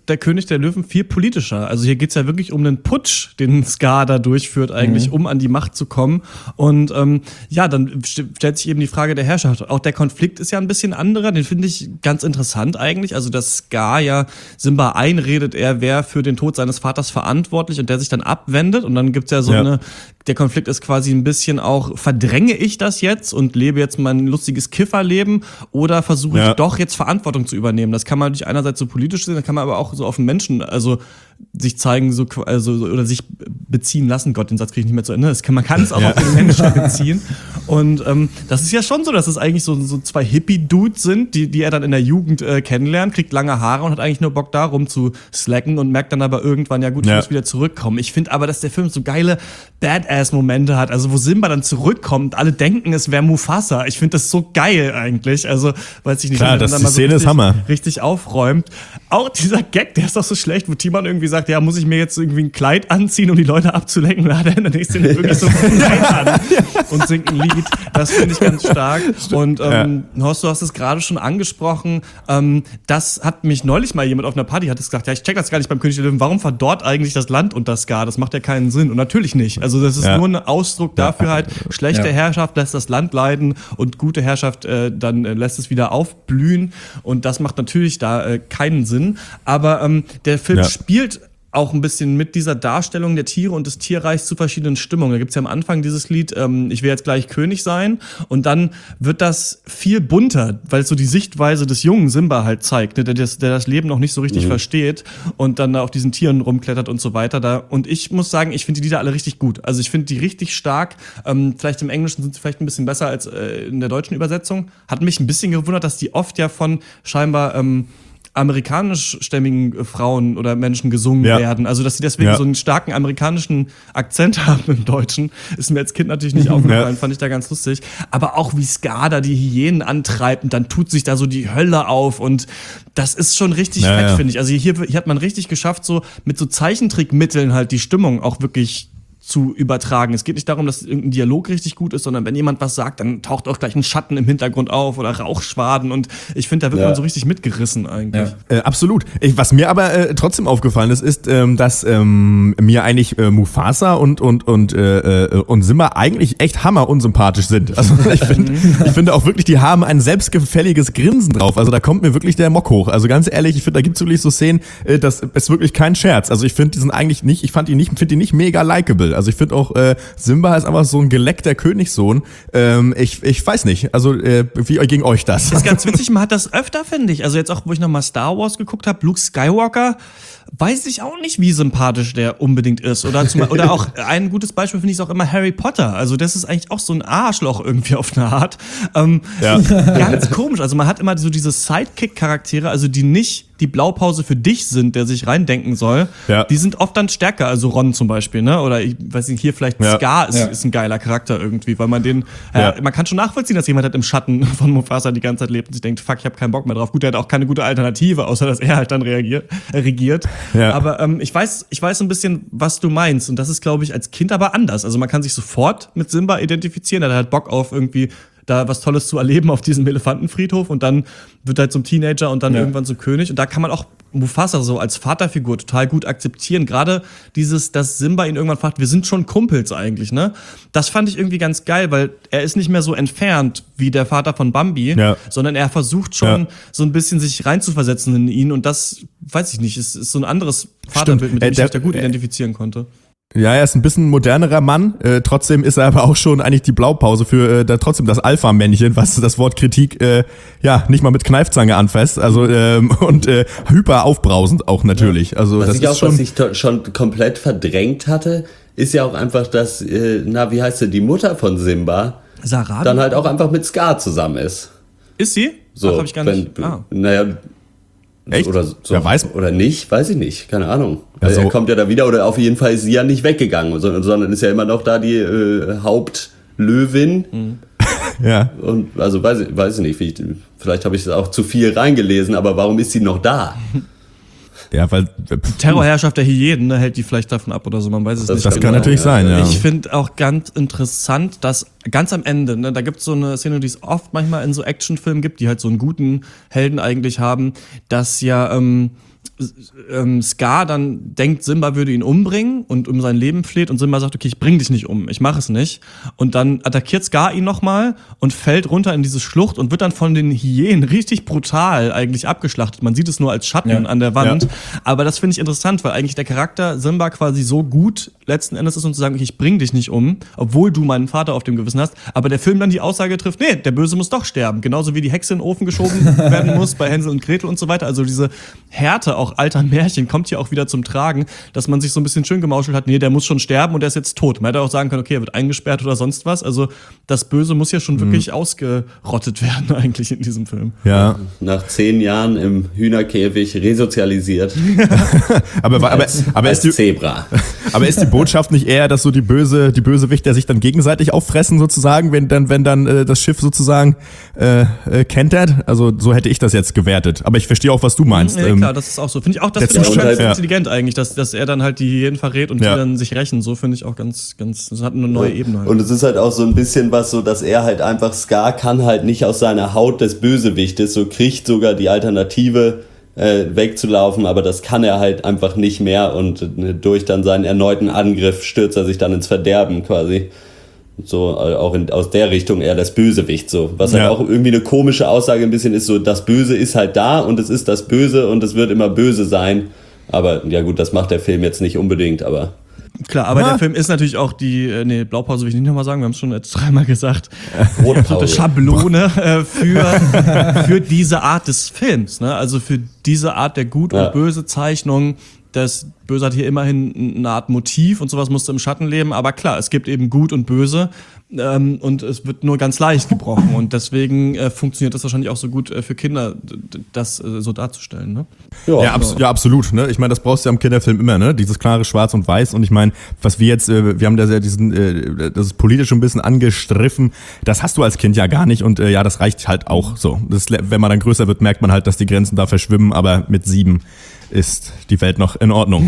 der König der Löwen viel politischer. Also hier geht's ja wirklich um einen Putsch, den Scar da durchführt eigentlich, um an die Macht zu kommen. Und dann stellt sich eben die Frage der Herrschaft. Auch der Konflikt ist ja ein bisschen anderer, den finde ich ganz interessant eigentlich. Also dass Scar ja Simba einredet, er wäre für den Tod seines Vaters verantwortlich und der sich dann abwendet. Und dann gibt's ja der Konflikt ist quasi ein bisschen auch, verdränge ich das jetzt und lebe jetzt mein lustiges Kifferleben oder versuche ich doch jetzt Verantwortung zu übernehmen? Das kann man natürlich einerseits so politisch sehen, das kann man aber auch so auf den Menschen, also sich zeigen, oder sich beziehen lassen. Gott, den Satz kriege ich nicht mehr zu Ende. Man kann es auch auf den Menschen beziehen. Und das ist ja schon so, dass es eigentlich so zwei Hippie-Dudes sind, die er dann in der Jugend kennenlernt, kriegt lange Haare und hat eigentlich nur Bock darum zu slacken und merkt dann aber irgendwann, ich muss wieder zurückkommen. Ich finde aber, dass der Film so geile Badass-Momente hat, also wo Simba dann zurückkommt, alle denken, es wäre Mufasa. Ich finde das so geil eigentlich. Also, weiß ich nicht, klar, die Szene ist Hammer. Richtig aufräumt. Auch dieser Gag, der ist doch so schlecht, wo Timon irgendwie sagt, ja, muss ich mir jetzt irgendwie ein Kleid anziehen, um die Leute abzulenken? Da hat er in der nächsten Szene wirklich so ein Kleid an und singt ein Lied. Das finde ich ganz stark. Und Horst, du hast es gerade schon angesprochen. Das hat mich neulich mal jemand auf einer Party hat gesagt, ja, ich check das gar nicht beim König der Löwen. Warum verdorrt eigentlich das Land unter Scar? Das macht ja keinen Sinn. Und natürlich nicht. Also das ist nur ein Ausdruck dafür halt, schlechte Herrschaft lässt das Land leiden und gute Herrschaft dann lässt es wieder aufblühen. Und das macht natürlich da keinen Sinn. Aber der Film spielt auch ein bisschen mit dieser Darstellung der Tiere und des Tierreichs zu verschiedenen Stimmungen. Da gibt's ja am Anfang dieses Lied, ich will jetzt gleich König sein. Und dann wird das viel bunter, weil es so die Sichtweise des jungen Simba halt zeigt, ne, der das Leben noch nicht so richtig versteht und dann da auf diesen Tieren rumklettert und so weiter. Und ich muss sagen, ich finde die Lieder alle richtig gut. Also ich finde die richtig stark. Vielleicht im Englischen sind sie vielleicht ein bisschen besser als in der deutschen Übersetzung. Hat mich ein bisschen gewundert, dass die oft ja von scheinbar amerikanischstämmigen Frauen oder Menschen gesungen werden. Also, dass sie deswegen so einen starken amerikanischen Akzent haben im Deutschen, ist mir als Kind natürlich nicht aufgefallen, fand ich da ganz lustig. Aber auch wie Scar da die Hyänen antreibt und dann tut sich da so die Hölle auf und das ist schon richtig fett, finde ich. Also hier hat man richtig geschafft, so mit so Zeichentrickmitteln halt die Stimmung auch wirklich zu übertragen. Es geht nicht darum, dass irgendein Dialog richtig gut ist, sondern wenn jemand was sagt, dann taucht auch gleich ein Schatten im Hintergrund auf oder Rauchschwaden und ich finde, da wird man so richtig mitgerissen eigentlich. Absolut. Was mir aber trotzdem aufgefallen ist, dass mir eigentlich Mufasa und Simba eigentlich echt hammer unsympathisch sind. Also ich finde auch wirklich, die haben ein selbstgefälliges Grinsen drauf. Also da kommt mir wirklich der Mock hoch. Also ganz ehrlich, ich finde, da gibt's wirklich so Szenen, das ist wirklich kein Scherz. Also ich finde, die sind eigentlich nicht, finde die nicht mega likeable. Also ich finde auch, Simba ist einfach so ein geleckter Königssohn. Ich weiß nicht, also wie gegen euch das? Das ist ganz witzig, man hat das öfter, finde ich. Also jetzt auch, wo ich nochmal Star Wars geguckt habe, Luke Skywalker, weiß ich auch nicht, wie sympathisch der unbedingt ist. Oder auch ein gutes Beispiel finde ich auch immer Harry Potter. Also das ist eigentlich auch so ein Arschloch irgendwie auf eine Art. Ganz komisch. Also man hat immer so diese Sidekick-Charaktere, also die nicht die Blaupause für dich sind, der sich reindenken soll, die sind oft dann stärker. Also Ron zum Beispiel, ne? Oder ich weiß nicht, hier vielleicht Scar ist ein geiler Charakter irgendwie, weil man den, man kann schon nachvollziehen, dass jemand halt im Schatten von Mufasa die ganze Zeit lebt und sich denkt, fuck, ich habe keinen Bock mehr drauf. Gut, der hat auch keine gute Alternative, außer dass er halt dann regiert. Ja. Aber ich weiß ein bisschen, was du meinst. Und das ist, glaube ich, als Kind aber anders. Also man kann sich sofort mit Simba identifizieren. Er hat halt Bock auf irgendwie da was Tolles zu erleben auf diesem Elefantenfriedhof und dann wird er halt zum Teenager und dann irgendwann zum König. Und da kann man auch Mufasa so als Vaterfigur total gut akzeptieren. Gerade dass Simba ihn irgendwann fragt, wir sind schon Kumpels eigentlich, ne? Das fand ich irgendwie ganz geil, weil er ist nicht mehr so entfernt wie der Vater von Bambi, sondern er versucht schon so ein bisschen sich reinzuversetzen in ihn und das, weiß ich nicht, ist so ein anderes Vaterbild, mit dem ich mich da gut identifizieren konnte. Ja, er ist ein bisschen modernerer Mann, trotzdem ist er aber auch schon eigentlich die Blaupause für trotzdem das Alpha-Männchen, was das Wort Kritik nicht mal mit Kneifzange anfasst, also und hyper aufbrausend auch natürlich. Also was das ich ist auch, schon, was ich schon komplett verdrängt hatte, ist ja auch einfach, dass, wie heißt sie, die Mutter von Simba, Sarabi? Dann halt auch einfach mit Scar zusammen ist. Ist sie? So, Ach, hab ich gar nicht. Naja, echt? Oder so, ja, weiß oder nicht, weiß ich nicht, keine Ahnung. Ja, so. Er kommt ja da wieder, oder auf jeden Fall ist sie ja nicht weggegangen, sondern ist ja immer noch da die Hauptlöwin. Mhm. Ja. Und also weiß ich nicht, vielleicht habe ich das auch zu viel reingelesen, aber warum ist sie noch da? Ja, weil Terrorherrschaft der Hyänen, ne, hält die vielleicht davon ab oder so, man weiß es nicht. Das kann natürlich sein, ja. Ich finde auch ganz interessant, dass ganz am Ende, ne, da gibt es so eine Szene, die es oft manchmal in so Actionfilmen gibt, die halt so einen guten Helden eigentlich haben, dass ja Scar dann denkt, Simba würde ihn umbringen und um sein Leben fleht und Simba sagt, okay, ich bring dich nicht um, ich mache es nicht. Und dann attackiert Scar ihn nochmal und fällt runter in diese Schlucht und wird dann von den Hyänen richtig brutal eigentlich abgeschlachtet. Man sieht es nur als Schatten an der Wand. Ja. Aber das finde ich interessant, weil eigentlich der Charakter Simba quasi so gut letzten Endes ist, um zu sagen, okay, ich bring dich nicht um, obwohl du meinen Vater auf dem Gewissen hast. Aber der Film dann die Aussage trifft, nee, der Böse muss doch sterben. Genauso wie die Hexe in den Ofen geschoben werden muss bei Hänsel und Gretel und so weiter. Also diese Härte auch alter Märchen kommt hier auch wieder zum Tragen, dass man sich so ein bisschen schön gemauschelt hat, nee, der muss schon sterben und der ist jetzt tot. Man hätte auch sagen können, okay, er wird eingesperrt oder sonst was. Also das Böse muss ja schon wirklich ausgerottet werden eigentlich in diesem Film. Ja. Nach 10 Jahren im Hühnerkäfig resozialisiert. aber ist die Zebra. Aber ist die Botschaft nicht eher, dass so die Bösewichter sich dann gegenseitig auffressen sozusagen, wenn dann das Schiff sozusagen kentert? Also so hätte ich das jetzt gewertet. Aber ich verstehe auch, was du meinst. Ja, klar, das ist auch so. Finde ich auch, das finde ich ganz intelligent eigentlich, dass er dann halt die Hyänen verrät und die dann sich rächen. So finde ich auch ganz, das hat eine neue Ebene halt. Und es ist halt auch so ein bisschen was so, dass er halt einfach, Scar kann halt nicht aus seiner Haut des Bösewichtes, so kriegt sogar die Alternative wegzulaufen, aber das kann er halt einfach nicht mehr und durch dann seinen erneuten Angriff stürzt er sich dann ins Verderben quasi. So, auch aus der Richtung eher das Bösewicht, so. Was halt auch irgendwie eine komische Aussage ein bisschen ist, so, das Böse ist halt da und es ist das Böse und es wird immer böse sein. Aber, ja gut, das macht der Film jetzt nicht unbedingt, aber. Klar, aber der Film ist natürlich auch Blaupause will ich nicht nochmal sagen, wir haben es schon jetzt 3-mal gesagt. Eine Schablone für diese Art des Films, ne? Also für diese Art der Gut- und Böse-Zeichnung. Das Böse hat hier immerhin eine Art Motiv und sowas musste im Schatten leben. Aber klar, es gibt eben Gut und Böse und es wird nur ganz leicht gebrochen. Und deswegen funktioniert das wahrscheinlich auch so gut für Kinder, das so darzustellen. Ne? Ja, absolut. Ne? Ich meine, das brauchst du ja im Kinderfilm immer, ne? Dieses klare Schwarz und Weiß. Und ich meine, was wir jetzt, wir haben da ja das ist politisch ein bisschen angestriffen. Das hast du als Kind ja gar nicht. Und das reicht halt auch so. Wenn man dann größer wird, merkt man halt, dass die Grenzen da verschwimmen. Aber mit 7 ist die Welt noch in Ordnung.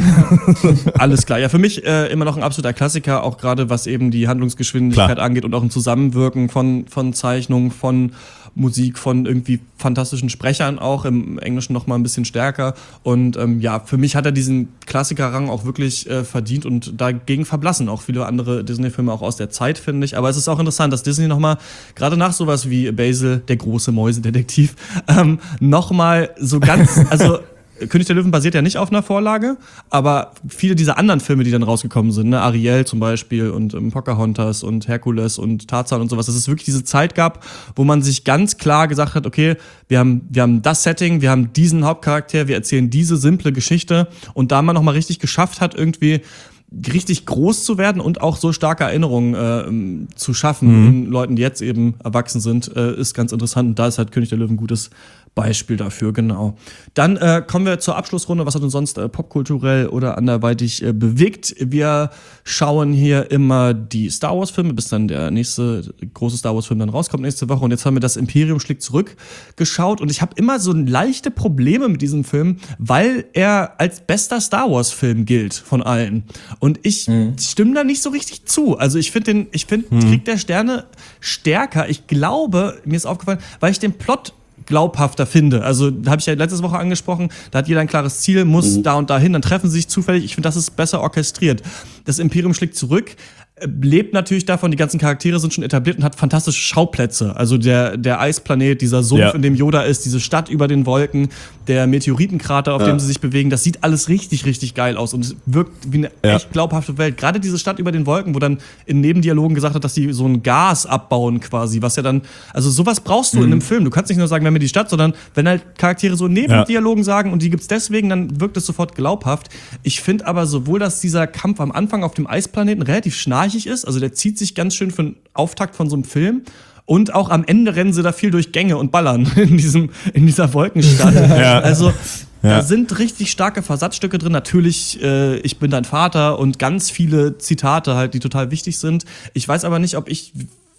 Alles klar. Ja, für mich immer noch ein absoluter Klassiker, auch gerade was eben die Handlungsgeschwindigkeit angeht und auch ein Zusammenwirken von Zeichnungen, von Musik, von irgendwie fantastischen Sprechern auch, im Englischen noch mal ein bisschen stärker. Und für mich hat er diesen Klassikerrang auch wirklich verdient und dagegen verblassen auch viele andere Disney-Filme auch aus der Zeit, finde ich. Aber es ist auch interessant, dass Disney noch mal, gerade nach sowas wie Basil, der große Mäusedetektiv, noch mal so ganz, also König der Löwen basiert ja nicht auf einer Vorlage, aber viele dieser anderen Filme, die dann rausgekommen sind, ne, Ariel zum Beispiel und Pocahontas und Herkules und Tarzan und sowas, dass es wirklich diese Zeit gab, wo man sich ganz klar gesagt hat, okay, wir haben das Setting, wir haben diesen Hauptcharakter, wir erzählen diese simple Geschichte und da man nochmal richtig geschafft hat, irgendwie richtig groß zu werden und auch so starke Erinnerungen zu schaffen in Leuten, die jetzt eben erwachsen sind, ist ganz interessant. Und da ist halt König der Löwen ein gutes Beispiel dafür, genau. Dann kommen wir zur Abschlussrunde. Was hat uns sonst popkulturell oder anderweitig bewegt? Wir schauen hier immer die Star Wars Filme, bis dann der nächste große Star Wars Film dann rauskommt nächste Woche. Und jetzt haben wir das Imperium schlägt zurück geschaut. Und ich habe immer so leichte Probleme mit diesem Film, weil er als bester Star Wars Film gilt von allen. Und ich stimme da nicht so richtig zu. Also ich finde Krieg der Sterne stärker. Ich glaube, mir ist aufgefallen, weil ich den Plot glaubhafter finde. Also, da habe ich ja letzte Woche angesprochen, da hat jeder ein klares Ziel, muss da und dahin, dann treffen sie sich zufällig. Ich finde, das ist besser orchestriert. Das Imperium schlägt zurück, lebt natürlich davon, die ganzen Charaktere sind schon etabliert und hat fantastische Schauplätze. Also der Eisplanet, dieser Sumpf, in dem Yoda ist, diese Stadt über den Wolken, der Meteoritenkrater, auf dem sie sich bewegen, das sieht alles richtig, richtig geil aus und es wirkt wie eine echt glaubhafte Welt. Gerade diese Stadt über den Wolken, wo dann in Nebendialogen gesagt hat, dass die so ein Gas abbauen quasi, was ja dann, also sowas brauchst du in einem Film. Du kannst nicht nur sagen, wenn wir die Stadt, sondern wenn halt Charaktere so Nebendialogen sagen und die gibt's deswegen, dann wirkt es sofort glaubhaft. Ich finde aber sowohl, dass dieser Kampf am Anfang auf dem Eisplaneten relativ schnarchig ist, also der zieht sich ganz schön für einen Auftakt von so einem Film. Und auch am Ende rennen sie da viel durch Gänge und ballern in dieser Wolkenstadt. Also da sind richtig starke Versatzstücke drin. Natürlich, ich bin dein Vater und ganz viele Zitate halt, die total wichtig sind. Ich weiß aber nicht, ob ich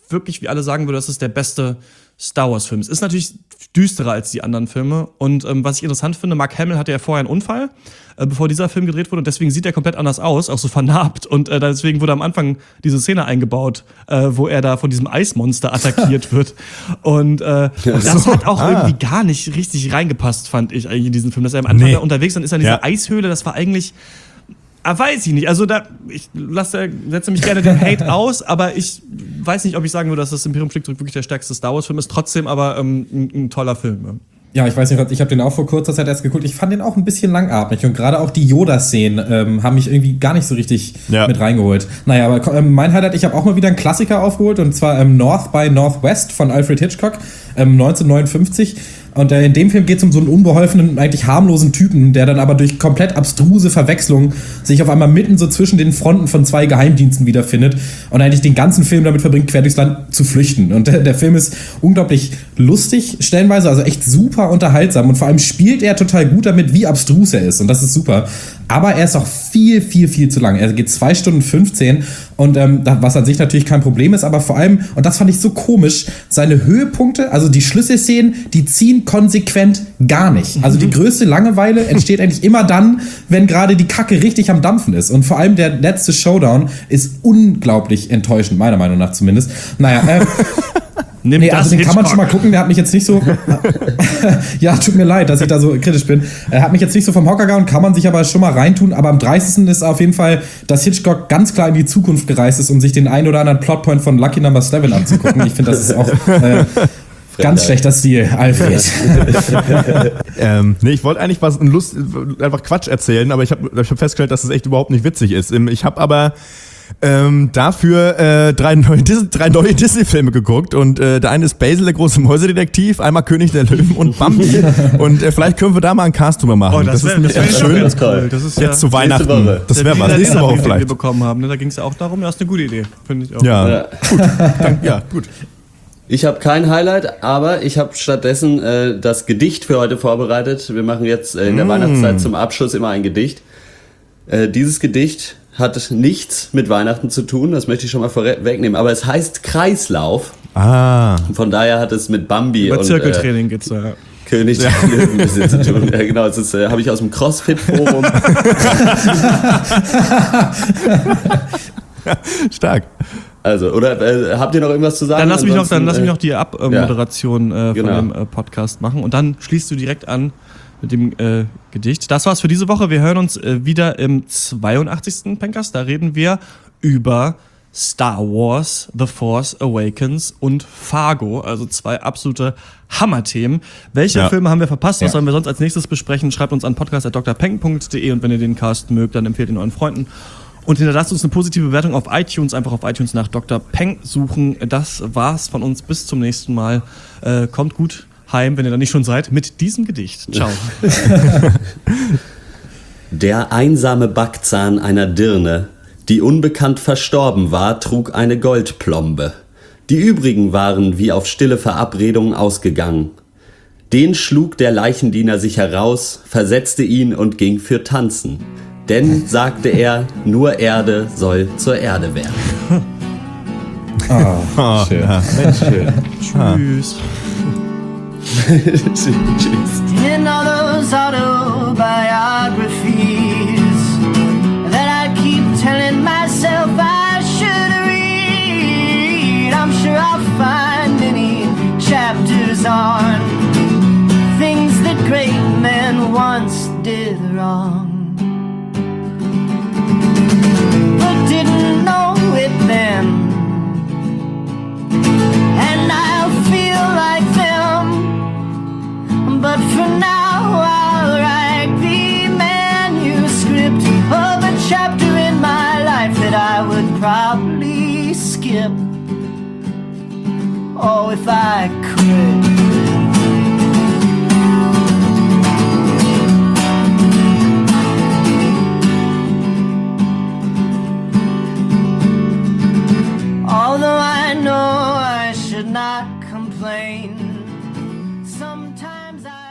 wirklich, wie alle sagen würde, dass es der beste Star Wars-Film ist. Ist natürlich düsterer als die anderen Filme. Und was ich interessant finde, Mark Hamill hatte ja vorher einen Unfall, bevor dieser Film gedreht wurde. Und deswegen sieht er komplett anders aus, auch so vernarbt. Und deswegen wurde am Anfang diese Szene eingebaut, wo er da von diesem Eismonster attackiert wird. Und das hat auch irgendwie gar nicht richtig reingepasst, fand ich eigentlich in diesen Film. Dass er am Anfang da unterwegs ist, dann ist er in dieser Eishöhle. Das war eigentlich... weiß ich nicht. Also ich setze mich gerne den Hate aus, aber ich weiß nicht, ob ich sagen würde, dass das Imperium schlägt zurück wirklich der stärkste Star Wars-Film ist. Trotzdem aber ein toller Film. Ja, ich weiß nicht, ich habe den auch vor kurzer Zeit erst geguckt. Ich fand den auch ein bisschen langatmig und gerade auch die Yoda-Szenen haben mich irgendwie gar nicht so richtig mit reingeholt. Naja, aber mein Highlight, ich habe auch mal wieder einen Klassiker aufgeholt und zwar North by Northwest von Alfred Hitchcock, 1959. Und in dem Film geht es um so einen unbeholfenen, eigentlich harmlosen Typen, der dann aber durch komplett abstruse Verwechslung sich auf einmal mitten so zwischen den Fronten von 2 Geheimdiensten wiederfindet und eigentlich den ganzen Film damit verbringt, quer durchs Land zu flüchten. Und der Film ist unglaublich lustig, stellenweise, also echt super unterhaltsam. Und vor allem spielt er total gut damit, wie abstrus er ist. Und das ist super. Aber er ist auch viel, viel, viel zu lang. Er geht 2 Stunden 15 und was an sich natürlich kein Problem ist, aber vor allem, und das fand ich so komisch, seine Höhepunkte, also die Schlüsselszenen, die ziehen konsequent gar nicht. Also die größte Langeweile entsteht eigentlich immer dann, wenn gerade die Kacke richtig am Dampfen ist. Und vor allem der letzte Showdown ist unglaublich enttäuschend, meiner Meinung nach zumindest. Naja, also den kann man schon mal gucken, der hat mich jetzt nicht so... ja, tut mir leid, dass ich da so kritisch bin. Er hat mich jetzt nicht so vom Hocker gehauen, kann man sich aber schon mal reintun. Aber am 30. ist auf jeden Fall, dass Hitchcock ganz klar in die Zukunft gereist ist, um sich den ein oder anderen Plotpoint von Lucky Number 7 anzugucken. Ich finde, das ist auch... ganz schlechter Stil, Alfred. Ich wollte eigentlich einfach Quatsch erzählen, aber ich hab festgestellt, dass es echt überhaupt nicht witzig ist. Ich habe aber dafür 3 neue Disney-Filme geguckt und der eine ist Basil, der große Mäusedetektiv, einmal König der Löwen und Bambi und vielleicht können wir da mal einen Cast drüber machen. Oh, das ist nämlich ganz schön. Ganz cool. Das ist jetzt zu Weihnachten. Das wäre was. Nächste Woche vielleicht. Den wir bekommen haben, ne? Da ging es ja auch darum, das ist eine gute Idee, finde ich auch. Ja, gut. Ich habe kein Highlight, aber ich habe stattdessen das Gedicht für heute vorbereitet. Wir machen jetzt in der Weihnachtszeit zum Abschluss immer ein Gedicht. Dieses Gedicht hat nichts mit Weihnachten zu tun, das möchte ich schon mal vorwegnehmen, aber es heißt Kreislauf. Von daher hat es mit Bambi Über und Zirkeltraining geht's da. König der Löwen ein bisschen zu tun. Ja, genau, das habe ich aus dem CrossFit-Forum. Stark. Also, oder habt ihr noch irgendwas zu sagen? Dann lass mich noch die Abmoderation von dem Podcast machen und dann schließt du direkt an mit dem Gedicht. Das war's für diese Woche. Wir hören uns wieder im 82. Pencast. Da reden wir über Star Wars, The Force Awakens und Fargo. Also 2 absolute Hammerthemen. Welche Filme haben wir verpasst? Was sollen wir sonst als nächstes besprechen? Schreibt uns an podcast@drpeng.de und wenn ihr den Cast mögt, dann empfehlt ihn euren Freunden. Und hinterlasst uns eine positive Bewertung auf iTunes. Einfach auf iTunes nach Dr. Peng suchen. Das war's von uns. Bis zum nächsten Mal. Kommt gut heim, wenn ihr da nicht schon seid, mit diesem Gedicht. Ciao. Der einsame Backzahn einer Dirne, die unbekannt verstorben war, trug eine Goldplombe. Die übrigen waren wie auf stille Verabredung ausgegangen. Den schlug der Leichendiener sich heraus, versetzte ihn und ging für Tanzen. Denn, sagte er, nur Erde soll zur Erde werden. Schön. Ja. Mensch, schön. Tschüss. Tschüss. In all those autobiographies that I keep telling myself I should read, I'm sure I'll find many chapters on things that great men once did wrong, but didn't know it then, and I'll feel like them. But for now I'll write the manuscript of a chapter in my life that I would probably skip. Oh, if I could. Although I know I should not complain, sometimes I